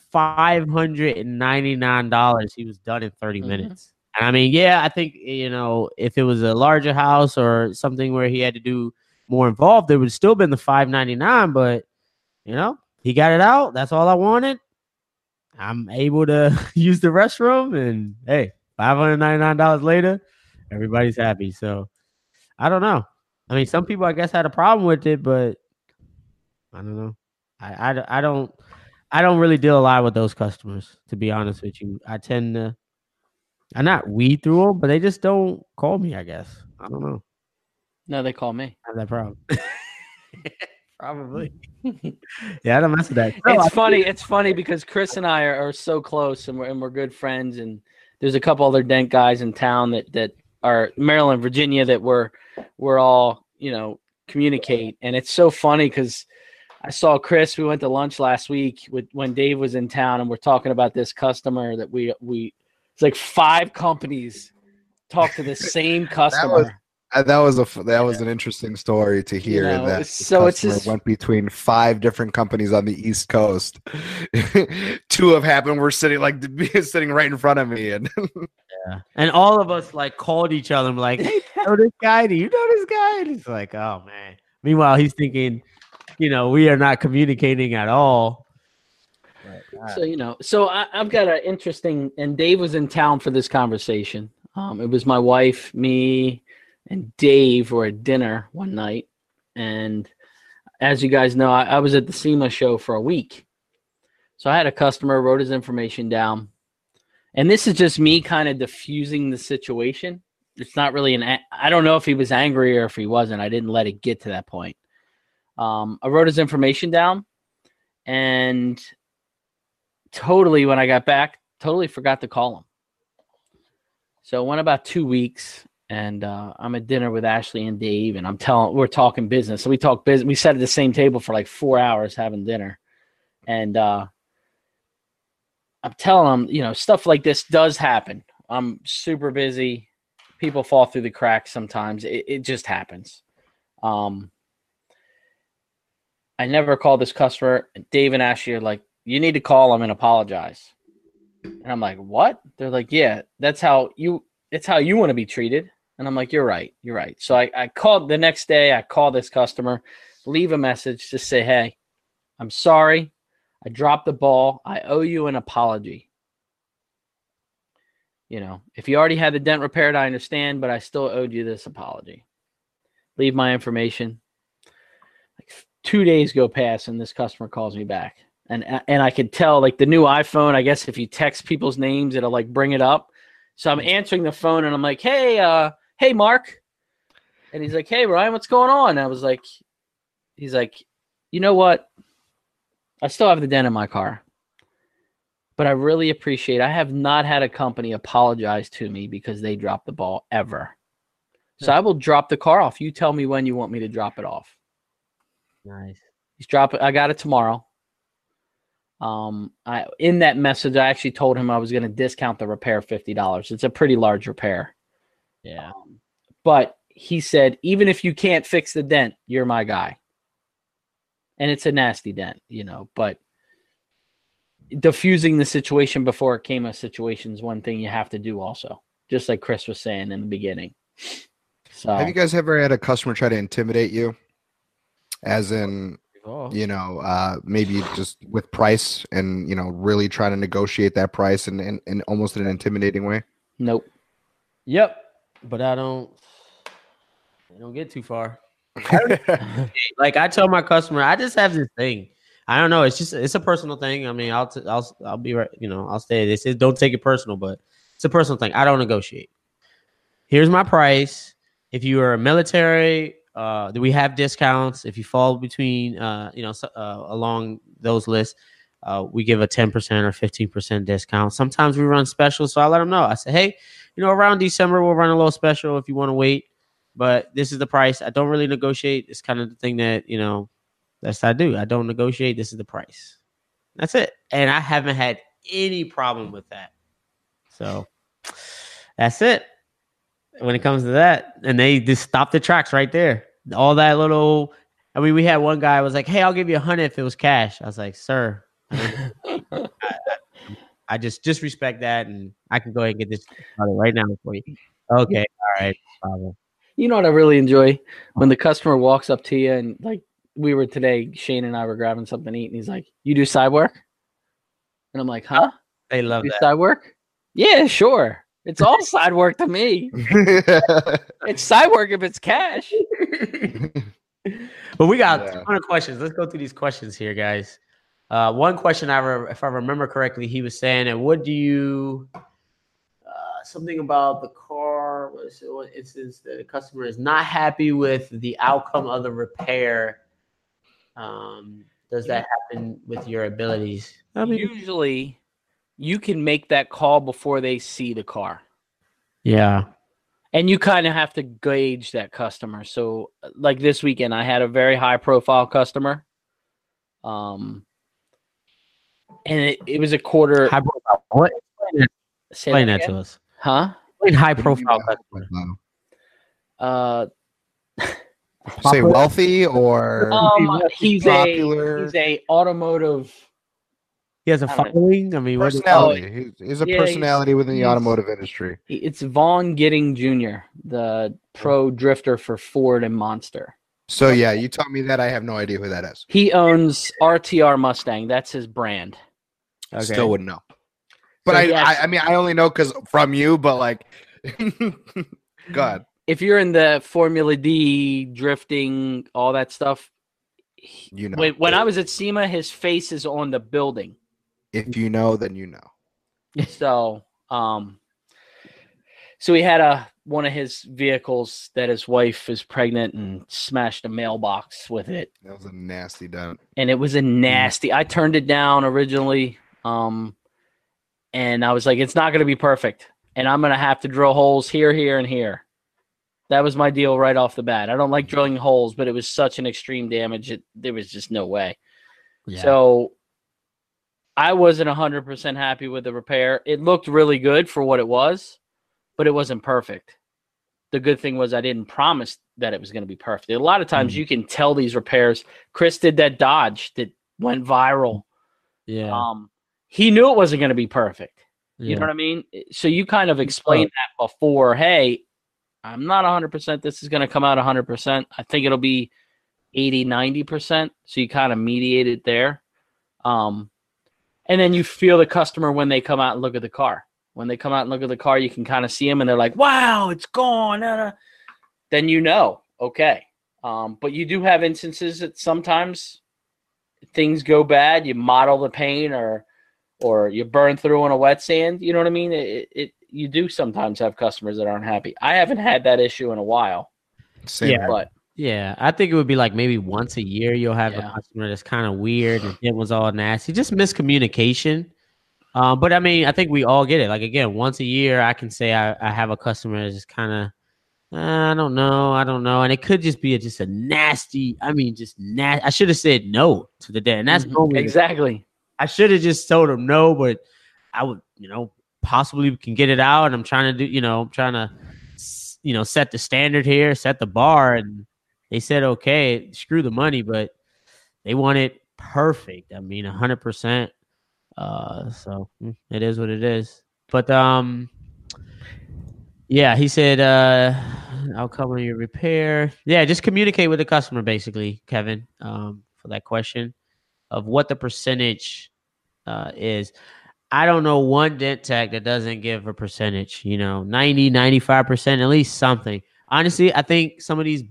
$599." He was done in 30 minutes. And I mean, yeah, I think, if it was a larger house or something where he had to do more involved, there would still been the $599. But he got it out. That's all I wanted. I'm able to use the restroom, and hey, $599 later, everybody's happy. So I don't know. I mean, some people I guess had a problem with it, but I don't know. I don't really deal a lot with those customers, to be honest with you. I not weed through them, but they just don't call me, I guess. I don't know. No, they call me. I have that problem. Probably. Yeah, I don't mess with that. It's funny because Chris and I are so close, and we're good friends, and there's a couple other dent guys in town that are Maryland, Virginia, that we're all, communicate. And it's so funny because I saw Chris, we went to lunch last week when Dave was in town, and we're talking about this customer that we it's like 5 companies talk to the same customer. That was an interesting story to hear. That so it's just went between 5 different companies on the East Coast. 2 have happened. We're sitting right in front of me, and and all of us like called each other and were like, "Hey, do you know this guy? Do you know this guy?" And he's like, "Oh man." Meanwhile, he's thinking, we are not communicating at all. So I've got an interesting, and Dave was in town for this conversation. It was my wife, me, and Dave were at dinner one night. And as you guys know, I was at the SEMA show for a week. So I had a customer, wrote his information down. And this is just me kind of diffusing the situation. It's not really I don't know if he was angry or if he wasn't. I didn't let it get to that point. I wrote his information down, and totally, when I got back, totally forgot to call him. So it went about 2 weeks, and I'm at dinner with Ashley and Dave, and we're talking business. So we talk business. We sat at the same table for like 4 hours having dinner, and I'm telling them, stuff like this does happen. I'm super busy. People fall through the cracks sometimes. It just happens. I never called this customer. Dave and Ashley are like, "You need to call him and apologize." And I'm like, "What?" They're like, "Yeah, it's how you want to be treated." And I'm like, You're right. So I called the next day. I call this customer, leave a message to say, "Hey, I'm sorry. I dropped the ball. I owe you an apology. If you already had the dent repaired, I understand, but I still owed you this apology." Leave my information. Like 2 days go past, and this customer calls me back. And I could tell, like, the new iPhone, I guess if you text people's names, it'll like bring it up. So I'm answering the phone, and I'm like, "Hey, Mark." And he's like, "Hey, Ryan, what's going on?" And I was like, he's like, "You know what? I still have the dent in my car, but I really appreciate, I have not had a company apologize to me because they dropped the ball ever. So I will drop the car off. You tell me when you want me to drop it off." Nice. I got it tomorrow. In that message, I actually told him I was going to discount the repair $50. It's a pretty large repair. Yeah. But he said, "Even if you can't fix the dent, you're my guy." And it's a nasty dent, but diffusing the situation before it came a situation is one thing you have to do also, just like Chris was saying in the beginning. So, have you guys ever had a customer try to intimidate you? As in, maybe just with price and, really try to negotiate that price in almost in an intimidating way? Nope. Yep. But I don't get too far. Like I tell my customer, I just have this thing. I don't know. It's a personal thing. I mean, I'll be right. I'll say this. Don't take it personal, but it's a personal thing. I don't negotiate. Here's my price. If you are a military, we have discounts. If you fall between, along those lists, we give a 10% or 15% discount. Sometimes we run specials, so I let them know. I say, "Hey, around December we'll run a little special if you want to wait, but this is the price." I don't really negotiate. It's kind of the thing that that's what I do. I don't negotiate. This is the price. That's it. And I haven't had any problem with that. So that's it when it comes to that. And they just stopped the tracks right there. All that little, I mean, we had one guy was like, "Hey, I'll give you $100 if it was cash." I was like, "Sir, I just respect that, and I can go ahead and get this started right now for you." Okay, all right, problem. You know what I really enjoy? When the customer walks up to you and like we were today, Shane and I were grabbing something to eat, and he's like, "You do side work?" And I'm like, "Huh? They love You do that. side work?" Yeah, sure. It's all side work to me. It's side work if it's cash. But we got a ton of questions. Let's go through these questions here, guys. One question, if I remember correctly, he was saying, "And what do you?" Something about the car. It says the customer is not happy with the outcome of the repair. Does that happen with your abilities? Usually, you can make that call before they see the car. Yeah. And you kind of have to gauge that customer. So, like this weekend, I had a very high-profile customer. And it was a quarter. High profile. What? Explain that to us. Huh? High profile customer. Say wealthy or he's popular. He's a automotive. He has a following. I mean, personality. He's a personality within the automotive industry. It's Vaughn Gidding Jr., the pro drifter for Ford and Monster. So yeah, you taught me that. I have no idea who that is. He owns RTR Mustang. That's his brand. Okay. Still wouldn't know. But so I mean, I only know because from you. But like, God, if you're in the Formula D drifting, all that stuff, you know. When I was at SEMA, his face is on the building. If you know, then you know. So, so he had one of his vehicles that his wife is pregnant and smashed a mailbox with it. That was a nasty dent. And it was a nasty. I turned it down originally, and I was like, it's not going to be perfect, and I'm going to have to drill holes here, here, and here. That was my deal right off the bat. I don't like drilling holes, but it was such an extreme damage. There was just no way. Yeah. So I wasn't 100% happy with the repair. It looked really good for what it was, but it wasn't perfect. The good thing was I didn't promise that it was going to be perfect. A lot of times you can tell these repairs. Chris did that Dodge that went viral. Yeah. He knew it wasn't going to be perfect. You know what I mean? So you kind of explained that before. Hey, I'm not 100%. This is going to come out 100%. I think it'll be 80, 90%. So you kind of mediate it there. And then you feel the customer when they come out and look at the car. When they come out and look at the car, you can kind of see them and they're like, wow, it's gone. Then you know, okay. But you do have instances that sometimes things go bad. You model the paint or you burn through on a wet sand. You know what I mean? You do sometimes have customers that aren't happy. I haven't had that issue in a while. Yeah, I think it would be like maybe once a year you'll have a customer that's kind of weird and it was all nasty. Just miscommunication. But I mean, I think we all get it. Like, again, once a year I can say I have a customer that's just kind of, I don't know. And it could just be just a nasty, I should have said no to the day. And that's exactly. I should have just told them no, but I would, possibly can get it out. And I'm trying to do, set the standard here, set the bar. And they said, okay, screw the money, but they want it perfect. I mean, 100%. So it is what it is. But, yeah, he said, I'll cover your repair. Yeah, just communicate with the customer, basically, Kevin, for that question of what the percentage is. I don't know one dent tech that doesn't give a percentage, 90, 95%, at least something. Honestly, I think some of these,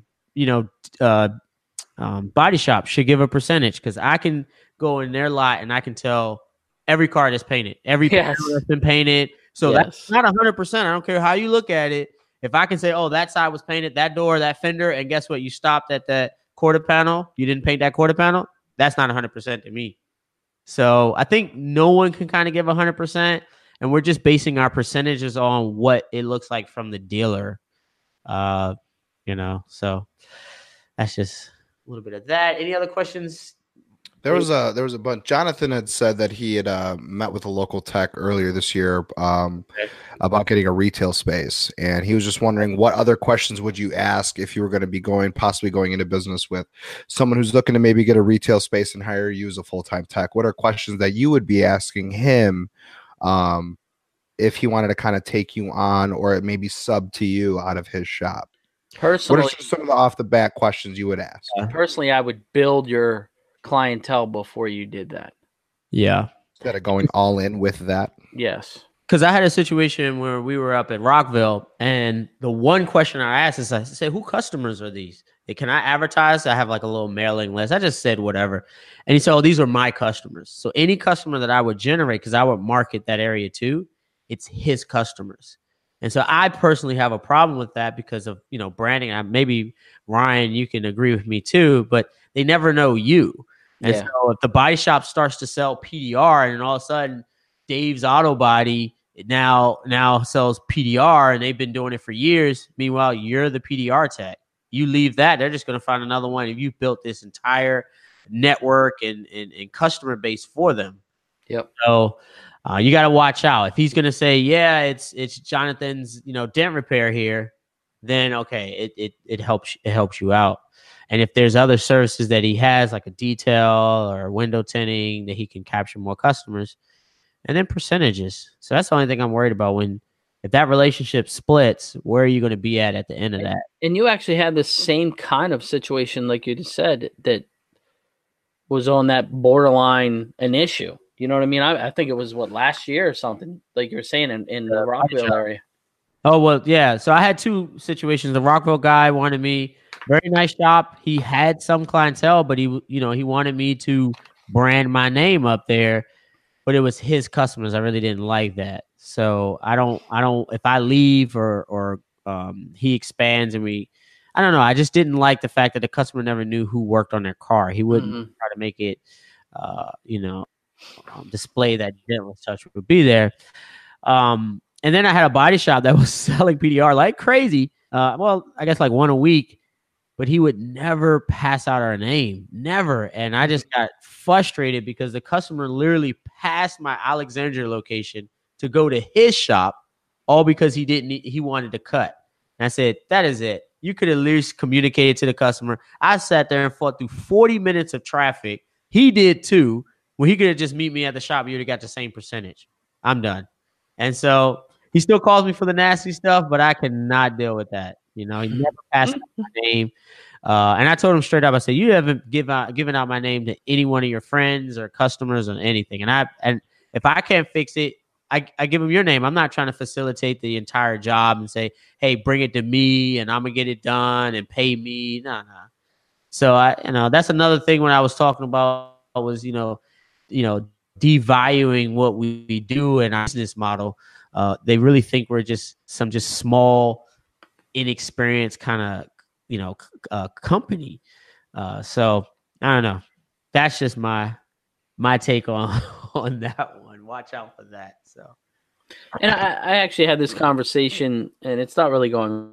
body shops should give a percentage because I can go in their lot and I can tell every car that's painted, every panel that's been painted. So that's not 100%. I don't care how you look at it. If I can say, oh, that side was painted, that door, that fender, and guess what? You stopped at that quarter panel. You didn't paint that quarter panel. That's not 100% to me. So I think no one can kind of give 100%, and we're just basing our percentages on what it looks like from the dealer. So that's just a little bit of that. Any other questions? There was a bunch. Jonathan had said that he had met with a local tech earlier this year about getting a retail space, and he was just wondering what other questions would you ask if you were going to be possibly going into business with someone who's looking to maybe get a retail space and hire you as a full-time tech. What are questions that you would be asking him if he wanted to kind of take you on, or maybe sub to you out of his shop? Personally, what are some of the off the bat questions you would ask? Personally, I would build your clientele before you did that. Yeah. Instead of going all in with that. Yes. Because I had a situation where we were up at Rockville, and the one question I asked is, I said, who customers are these? Can I advertise? I have like a little mailing list. I just said whatever. And he said, oh, these are my customers. So any customer that I would generate, because I would market that area too, it's his customers. And so I personally have a problem with that because of, branding. Maybe Ryan, you can agree with me too, but they never know you. And so if the body shop starts to sell PDR and all of a sudden Dave's Auto Body now sells PDR and they've been doing it for years. Meanwhile, you're the PDR tech. You leave that, they're just going to find another one. If you built this entire network and customer base for them. Yep. So you got to watch out. If he's going to say, yeah, it's Jonathan's, dent repair here, then okay, it helps you out. And if there's other services that he has, like a detail or window tinting, that he can capture more customers, and then percentages. So that's the only thing I'm worried about. If that relationship splits, where are you going to be at the end of that? And you actually had the same kind of situation, like you just said, that was on that borderline an issue. You know what I mean? I think it was last year or something, like you were saying in the Rockville area. Oh, well, yeah. So I had two situations. The Rockville guy wanted me, very nice shop. He had some clientele, but he wanted me to brand my name up there, but it was his customers. I really didn't like that. So I don't, if I leave or he expands and I don't know. I just didn't like the fact that the customer never knew who worked on their car. He wouldn't try to make it, display that dentless touch would be there. And then I had a body shop that was selling PDR like crazy. I guess like one a week, but he would never pass out our name, never. And I just got frustrated because the customer literally passed my Alexandria location to go to his shop, all because he wanted to cut. And I said, that is it. You could at least communicate it to the customer. I sat there and fought through 40 minutes of traffic. He did too. When he could have just meet me at the shop, you would have got the same percentage. I'm done. And so he still calls me for the nasty stuff, but I cannot deal with that. He never passed my name. And I told him straight up, I said, you haven't given out my name to any one of your friends or customers or anything. And if I can't fix it, I give him your name. I'm not trying to facilitate the entire job and say, hey, bring it to me and I'm going to get it done and pay me. No. So that's another thing when I was talking about was, devaluing what we do in our business model. They really think we're just small, inexperienced kind of, company. So I don't know. That's just my take on that one. Watch out for that. So, and I actually had this conversation, and it's not really going.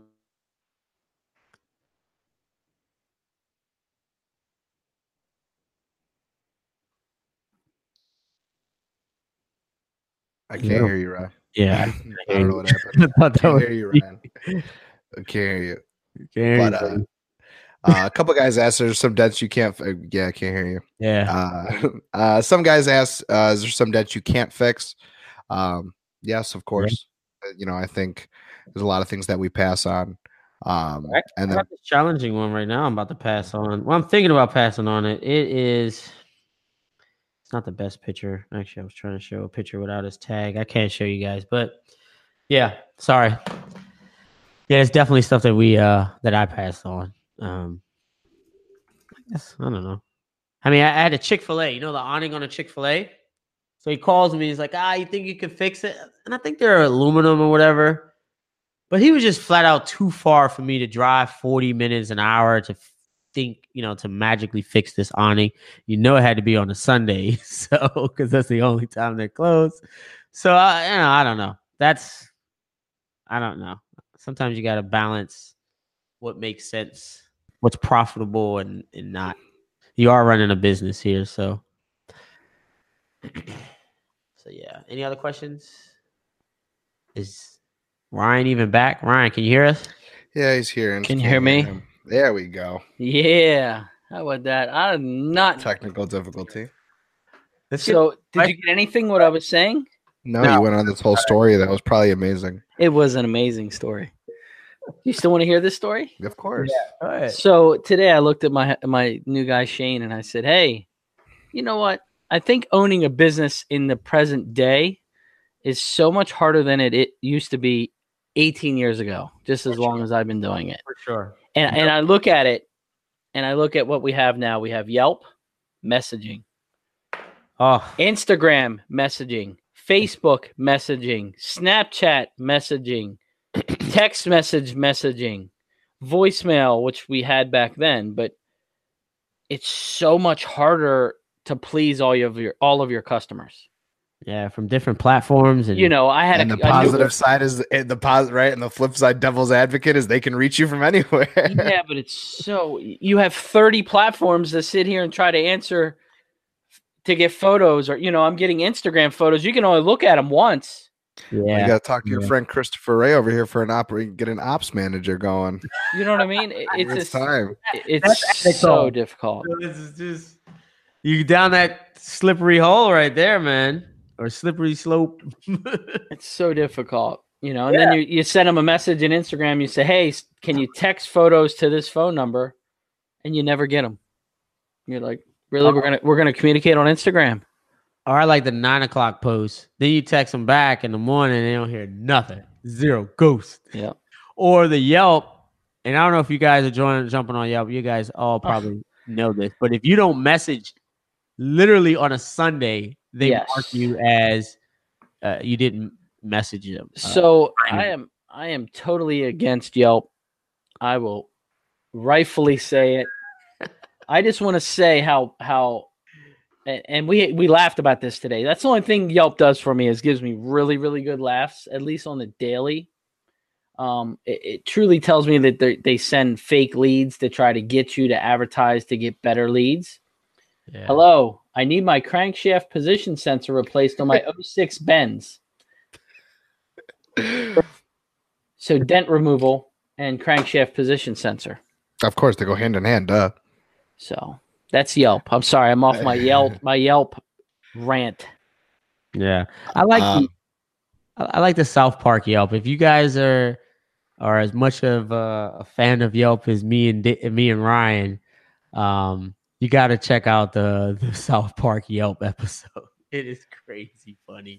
I can't hear you, Ryan. Yeah. I don't know what happened. I can't hear you, Ryan. I can't hear you. But a couple guys asked, "There's some dents you can't." Yeah, I can't hear you. Yeah. Some guys asked, "Is there some dents you can't fix?" Yes, of course. Yeah. I think there's a lot of things that we pass on. And then this challenging one right now. I'm about to pass on. Well, I'm thinking about passing on it. It's not the best picture. Actually, I was trying to show a picture without his tag. I can't show you guys, but yeah, sorry. Yeah, it's definitely stuff that that I passed on. I guess, I don't know. I mean, I had a Chick-fil-A, the awning on a Chick-fil-A. So he calls me. He's like, you think you can fix it? And I think they're aluminum or whatever. But he was just flat out too far for me to drive 40 minutes an hour to think, to magically fix this awning. It had to be on a Sunday. So, because that's the only time they're closed. So, I don't know. I don't know. Sometimes you got to balance what makes sense, what's profitable and not. you are running a business here. So yeah. Any other questions? Is Ryan even back? Ryan, can you hear us? Yeah, he's here. Can you hear me? There we go. Yeah. How about that? I'm not technical difficulty. So, did you get anything what I was saying? No, you went on this whole story. That was probably amazing. It was an amazing story. You still want to hear this story? Of course. Yeah, go ahead. So today I looked at my new guy Shane and I said, "Hey, you know what? I think owning a business in the present day is so much harder than it used to be 18 years ago, just as long as I've been doing it." For sure. And I look at it, and I look at what we have now. We have Yelp messaging, Instagram messaging, Facebook messaging, Snapchat messaging, text messaging, voicemail, which we had back then, but it's so much harder to please all of your customers. Yeah, from different platforms, and I had the positive side is the positive, right? And the flip side, devil's advocate, is they can reach you from anywhere. Yeah, but it's so you have 30 platforms to sit here and try to answer to get photos, or I'm getting Instagram photos. You can only look at them once. Yeah, well, you got to talk to your friend Christopher Ray over here for get an ops manager going. You know what I mean? It's time. It's so difficult. It's just you down that slippery hole right there, man. Or slippery slope. It's so difficult, and then you send them a message in Instagram. You say, "Hey, can you text photos to this phone number?" And you never get them. You're like, "Really? We're gonna communicate on Instagram?" Or I like the 9 o'clock post. Then you text them back in the morning, and they don't hear nothing. Zero, ghost. Yeah. Or the Yelp, and I don't know if you guys are jumping on Yelp. You guys all probably know this, but if you don't message literally on a Sunday, they mark you as you didn't message them. So I am totally against Yelp. I will rightfully say it. I just want to say how and we laughed about this today. That's the only thing Yelp does for me is gives me really, really good laughs, at least on the daily. It truly tells me that they send fake leads to try to get you to advertise to get better leads. Yeah. Hello, I need my crankshaft position sensor replaced on my 06 Benz. So dent removal and crankshaft position sensor. Of course, they go hand in hand, duh. So that's Yelp. I'm sorry, I'm off my Yelp rant. Yeah, I like the South Park Yelp. If you guys are as much of a fan of Yelp as me and Ryan, you got to check out the South Park Yelp episode. It is crazy funny.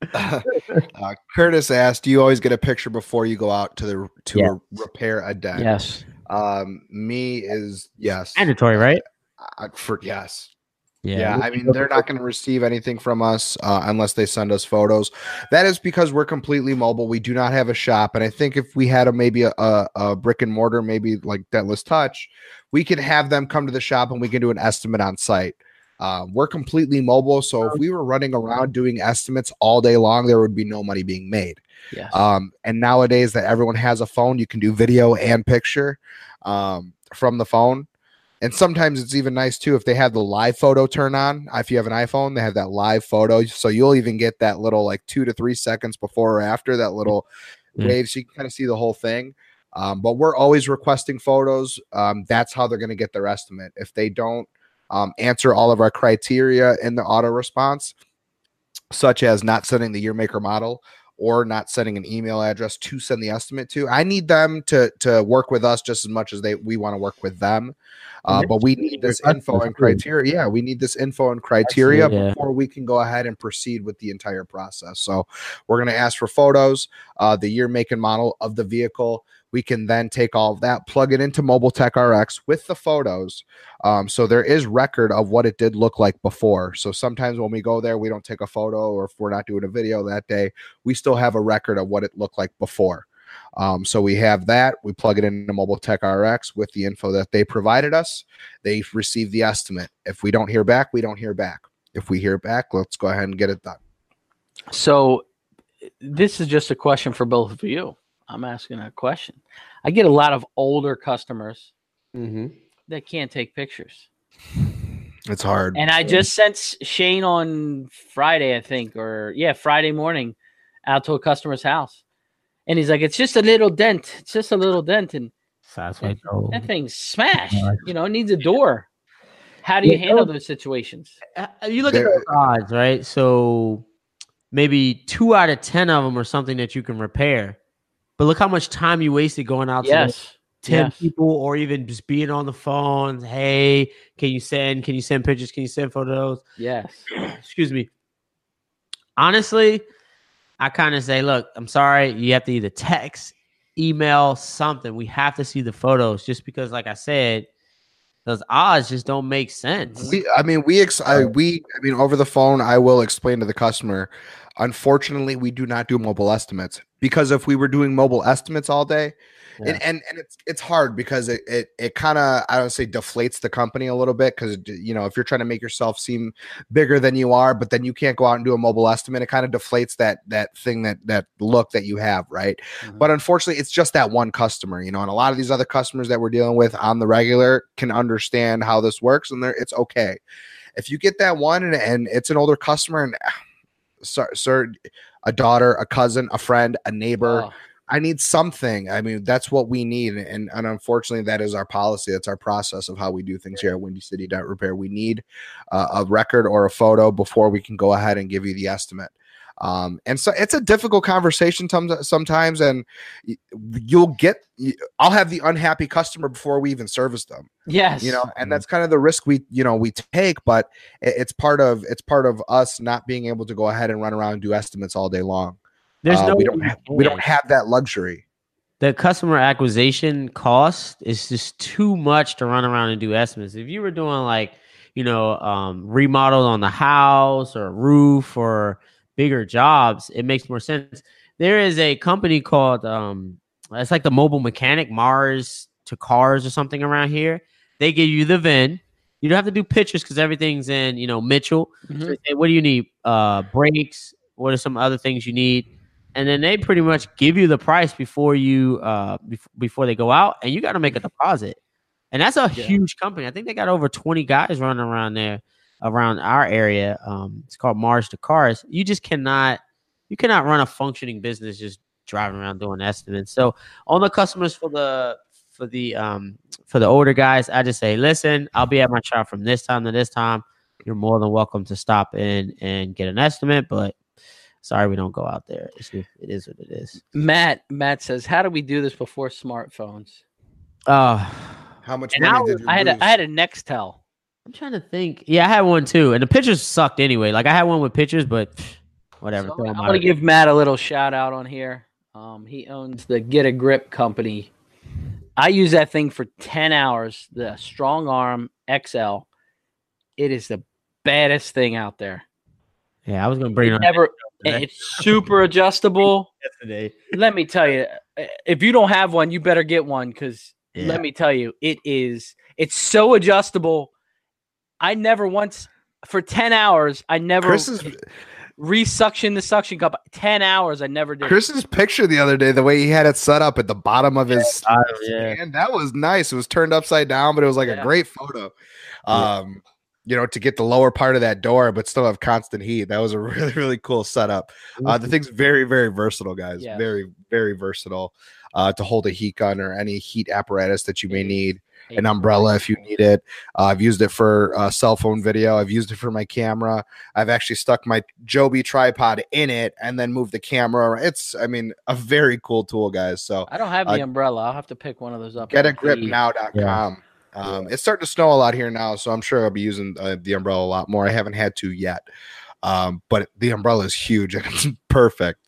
Curtis asked, "Do you always get a picture before you go out to repair a dent?" Yes. Me is yes. Mandatory, right? Yes. Yeah. I mean, they're not going to receive anything from us unless they send us photos. That is because we're completely mobile. We do not have a shop, and I think if we had maybe a brick and mortar, maybe like Dentless Touch, we could have them come to the shop and we can do an estimate on site. We're completely mobile, so if we were running around doing estimates all day long, there would be no money being made. Yes. And nowadays that everyone has a phone, you can do video and picture from the phone. And sometimes it's even nice too if they have the live photo turn on. If you have an iPhone, they have that live photo, so you'll even get that little like 2 to 3 seconds before or after that little wave, so you can kind of see the whole thing. But we're always requesting photos. That's how they're going to get their estimate. If they don't answer all of our criteria in the auto response, such as not sending the year, make, or model, or not sending an email address to send the estimate to, I need them to work with us just as much as we want to work with them. But we need this info and criteria. Yeah, we need this info and criteria before we can go ahead and proceed with the entire process. So we're going to ask for photos, the year, make, and model of the vehicle. We can then take all of that, plug it into Mobile Tech RX with the photos. So there is record of what it did look like before. So sometimes when we go there, we don't take a photo, or if we're not doing a video that day, we still have a record of what it looked like before. So we have that. We plug it into Mobile Tech RX with the info that they provided us. They receive the estimate. If we don't hear back, we don't hear back. If we hear back, let's go ahead and get it done. So this is just a question for both of you. I'm asking a question. I get a lot of older customers that can't take pictures. It's hard. And I just sent Shane on Friday, I think, Friday morning out to a customer's house. And he's like, it's just a little dent. It's just a little dent. And that thing's smashed. You know, it needs a door. How do you handle those situations? You look at those odds, right? So maybe 2 out of 10 of them are something that you can repair. But look how much time you wasted going out to 10 people, or even just being on the phone. Hey, can you send pictures? Can you send photos? Yes. Excuse me. Honestly, I kind of say, look, I'm sorry. You have to either text, email, something. We have to see the photos, just because, like I said, those odds just don't make sense. Over the phone, I will explain to the customer. Unfortunately, we do not do mobile estimates, because if we were doing mobile estimates all day, and it's hard, because it kind of, I don't say deflates the company a little bit, because if you're trying to make yourself seem bigger than you are, but then you can't go out and do a mobile estimate, it kind of deflates that thing, that look that you have, right? Mm-hmm. But unfortunately, it's just that one customer, and a lot of these other customers that we're dealing with on the regular can understand how this works, and it's okay. If you get that one and it's an older customer, and sir, a daughter, a cousin, a friend, a neighbor, I need something. I mean, that's what we need. And unfortunately, that is our policy. That's our process of how we do things here at Windy City Dent Repair. We need a record or a photo before we can go ahead and give you the estimate. And so it's a difficult conversation sometimes, and I'll have the unhappy customer before we even service them. Yes. And that's kind of the risk we take, but it's part of us not being able to go ahead and run around and do estimates all day long. We don't have that luxury. The customer acquisition cost is just too much to run around and do estimates. If you were doing remodels on the house or roof or bigger jobs, it makes more sense. There is a company called it's like the mobile mechanic, Mars to Cars or something around here. They give you the VIN. You don't have to do pictures because everything's in Mitchell. Mm-hmm. So they say, what do you need? Brakes. What are some other things you need? And then they pretty much give you the price before you before they go out, and you got to make a deposit. And that's a huge company. I think they got over 20 guys running around there, around our area. It's called Mars to Cars. You cannot run a functioning business just driving around doing estimates. So on the customers for the older guys, I just say, listen, I'll be at my shop from this time to this time. You're more than welcome to stop in and get an estimate, but sorry, we don't go out there. It is what it is. Matt says, how do we do this before smartphones? How much money did you lose? I had a Nextel. I'm trying to think. Yeah, I had one too, and the pictures sucked anyway. Like I had one with pictures, but whatever. So I want to give Matt a little shout out on here. He owns the Get a Grip company. I use that thing for 10 hours. The Strong Arm XL. It is the baddest thing out there. Yeah, I was going to bring it on. It's super adjustable. Yesterday. Let me tell you, if you don't have one, you better get one, because let me tell you, it's so adjustable. I never once, for 10 hours, resuction the suction cup. 10 hours, I never did. Chris's picture the other day, the way he had it set up at the bottom of his stand, that was nice. It was turned upside down, but it was like a great photo. To get the lower part of that door, but still have constant heat. That was a really, really cool setup. The thing's very, very versatile, guys. Yeah. Very, very versatile to hold a heat gun or any heat apparatus that you may need. An umbrella if you need it. I've used it for cell phone video. I've used it for my camera. I've actually stuck my Joby tripod in it and then moved the camera. It's, a very cool tool, guys. So I don't have the umbrella. I'll have to pick one of those up. Getagripnow.com. It's starting to snow a lot here now, so I'm sure I'll be using the umbrella a lot more. I haven't had to yet, but the umbrella is huge and it's perfect.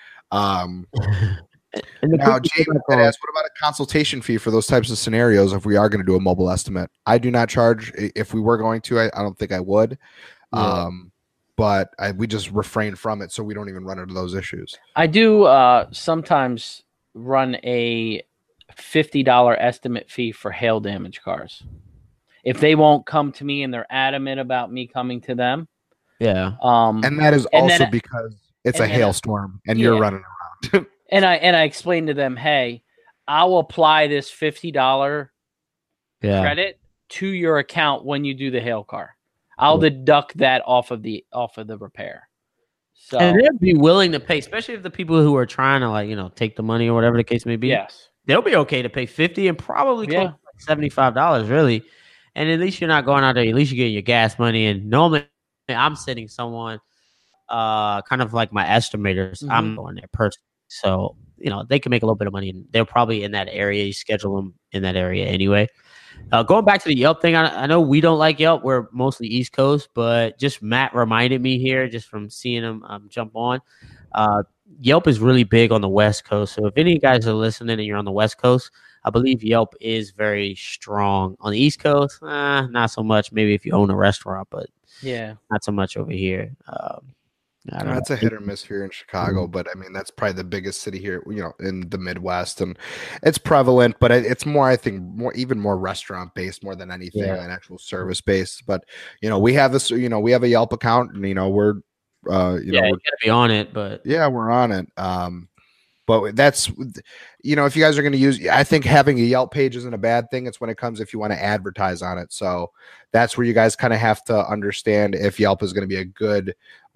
Now, James had asked, what about a consultation fee for those types of scenarios if we are going to do a mobile estimate? I do not charge. If we were going to, I don't think I would. Yeah. But we just refrain from it so we don't even run into those issues. I do sometimes run a $50 estimate fee for hail damage cars. If they won't come to me and they're adamant about me coming to them. Yeah. And that is also because it's a hailstorm and you're running around. And I explained to them, hey, I'll apply this $50 credit to your account when you do the hail car. I'll deduct that off of the repair. So and they'll be willing to pay, especially if the people who are trying to take the money or whatever the case may be. Yes, they'll be okay to pay $50 and probably close to $75 really. And at least you're not going out there. At least you're getting your gas money. And normally I'm sending someone kind of like my estimators. Mm-hmm. I'm going there personally. So, they can make a little bit of money. And they're probably in that area. You schedule them in that area anyway. Going back to the Yelp thing, I know we don't like Yelp. We're mostly East Coast, but just Matt reminded me here just from seeing him jump on. Yelp is really big on the West Coast. So if any of you guys are listening and you're on the West Coast, I believe Yelp is very strong. On the East Coast, not so much. Maybe if you own a restaurant, but not so much over here. That's a hit or miss here in Chicago, but I mean, that's probably the biggest city here, in the Midwest, and it's prevalent, but it's more, I think, even more restaurant based more than anything, than actual service based. But, we have this, we have a Yelp account, and, we're, you gotta be on it, but we're on it. But that's, if you guys are going to use, I think having a Yelp page isn't a bad thing. It's when it comes, if you want to advertise on it. So that's where you guys kind of have to understand if Yelp is going to be a good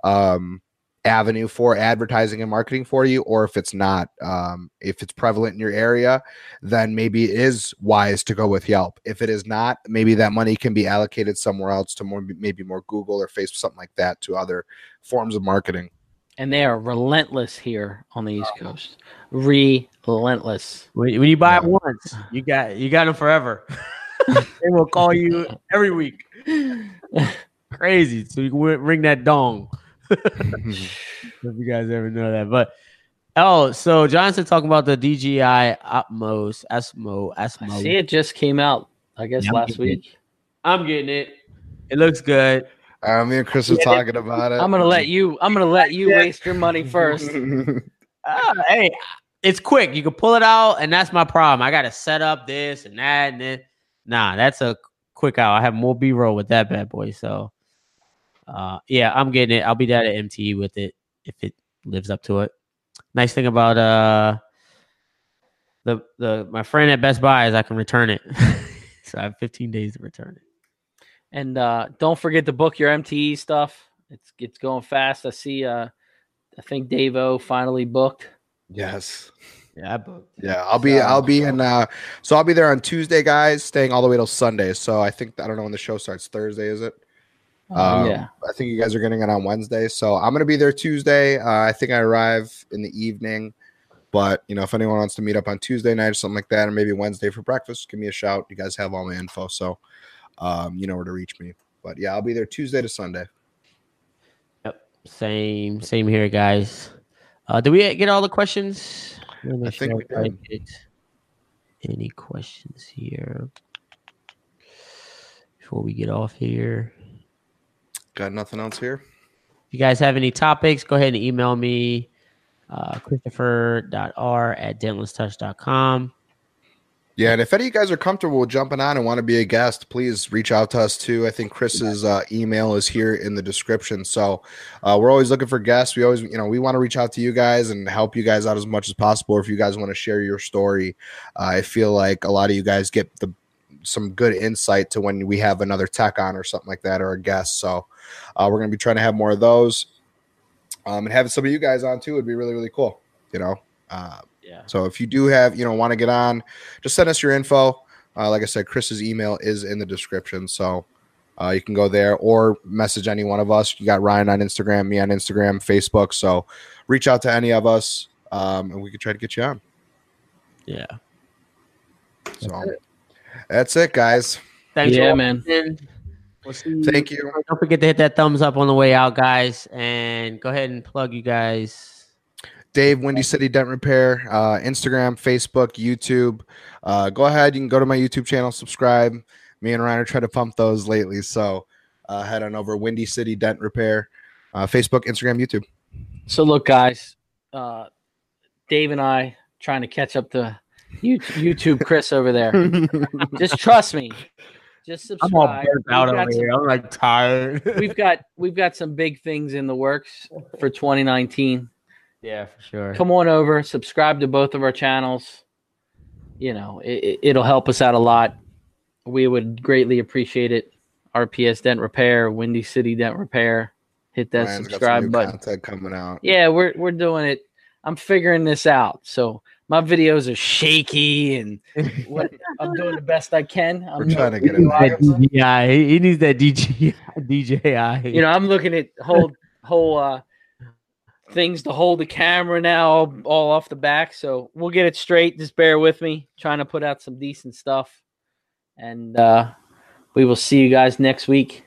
avenue for advertising and marketing for you, or if it's not. If it's prevalent in your area, then maybe it is wise to go with Yelp. If it is not, maybe that money can be allocated somewhere else to maybe more Google or Facebook, something like that, to other forms of marketing. And they are relentless here on the East Coast. Relentless. When you buy it once, you got them forever. They will call you every week. Crazy. So you can ring that dong. If you guys ever know that. But so Johnson talking about the DJI Osmo. I see it just came out, I guess, last week. I'm getting it. It looks good. Me and Chris are talking about it. I'm gonna let you waste your money first. Hey, it's quick. You can pull it out, and that's my problem. I gotta set up this and that, and then that's a quick out. I have more B-roll with that bad boy. So, I'm getting it. I'll be there at MTE with it if it lives up to it. Nice thing about my friend at Best Buy is I can return it. So I have 15 days to return it. And don't forget to book your MTE stuff. It's going fast. I see. I think Dave-O finally booked. Yes. Yeah, I booked. Yeah, I'll be in. So I'll be there on Tuesday, guys, staying all the way till Sunday. So I don't know when the show starts. Thursday, is it? I think you guys are getting it on Wednesday. So I'm gonna be there Tuesday. I think I arrive in the evening. But if anyone wants to meet up on Tuesday night or something like that, or maybe Wednesday for breakfast, give me a shout. You guys have all my info, so you know where to reach me. But I'll be there Tuesday to Sunday. Yep, same here, guys. Did we get all the questions? I think we did. Any questions here before we get off here? Got nothing else here. If you guys have any topics, go ahead and email me, christopher.r@dentlesstouch.com. Yeah, and if any of you guys are comfortable with jumping on and want to be a guest, please reach out to us too. I think Chris's email is here in the description. So we're always looking for guests. We always, we want to reach out to you guys and help you guys out as much as possible. If you guys want to share your story, I feel like a lot of you guys get some good insight to when we have another tech on or something like that, or a guest. So we're going to be trying to have more of those. And having some of you guys on too would be really, really cool, So if you do have, want to get on, just send us your info. Like I said, Chris's email is in the description. So you can go there or message any one of us. You got Ryan on Instagram, me on Instagram, Facebook. So reach out to any of us and we can try to get you on. Yeah. So that's it, guys. Thanks. Yeah, man. We'll see you. Thank you. Don't forget to hit that thumbs up on the way out, guys. And go ahead and plug you guys. Dave, Windy City Dent Repair, Instagram, Facebook, YouTube. Go ahead. You can go to my YouTube channel, subscribe. Me and Ryan are trying to pump those lately. So head on over Windy City Dent Repair, Facebook, Instagram, YouTube. So look, guys, Dave and I trying to catch up to YouTube Chris over there. Just trust me. Just subscribe. I'm all burnt out over here. I'm like tired. we've got some big things in the works for 2019. Yeah, for sure. Come on over, subscribe to both of our channels. It'll help us out a lot. We would greatly appreciate it. RPS Dent Repair, Windy City Dent Repair. Hit that Ryan's subscribe button. Content coming out. Yeah, we're doing it. I'm figuring this out. So my videos are shaky, and I'm doing the best I can. We're trying to get him that DJI. He needs that DJI. You know, I'm looking at whole things to hold the camera now, all off the back. So we'll get it straight. Just bear with me. Trying to put out some decent stuff, and we will see you guys next week.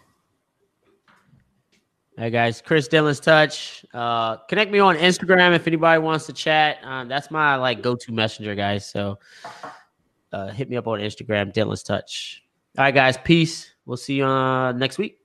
Hey guys, Chris Dentless Touch. Connect me on Instagram if anybody wants to chat. That's my go-to messenger, guys. So hit me up on Instagram, Dentless Touch. All right, guys, peace. We'll see you next week.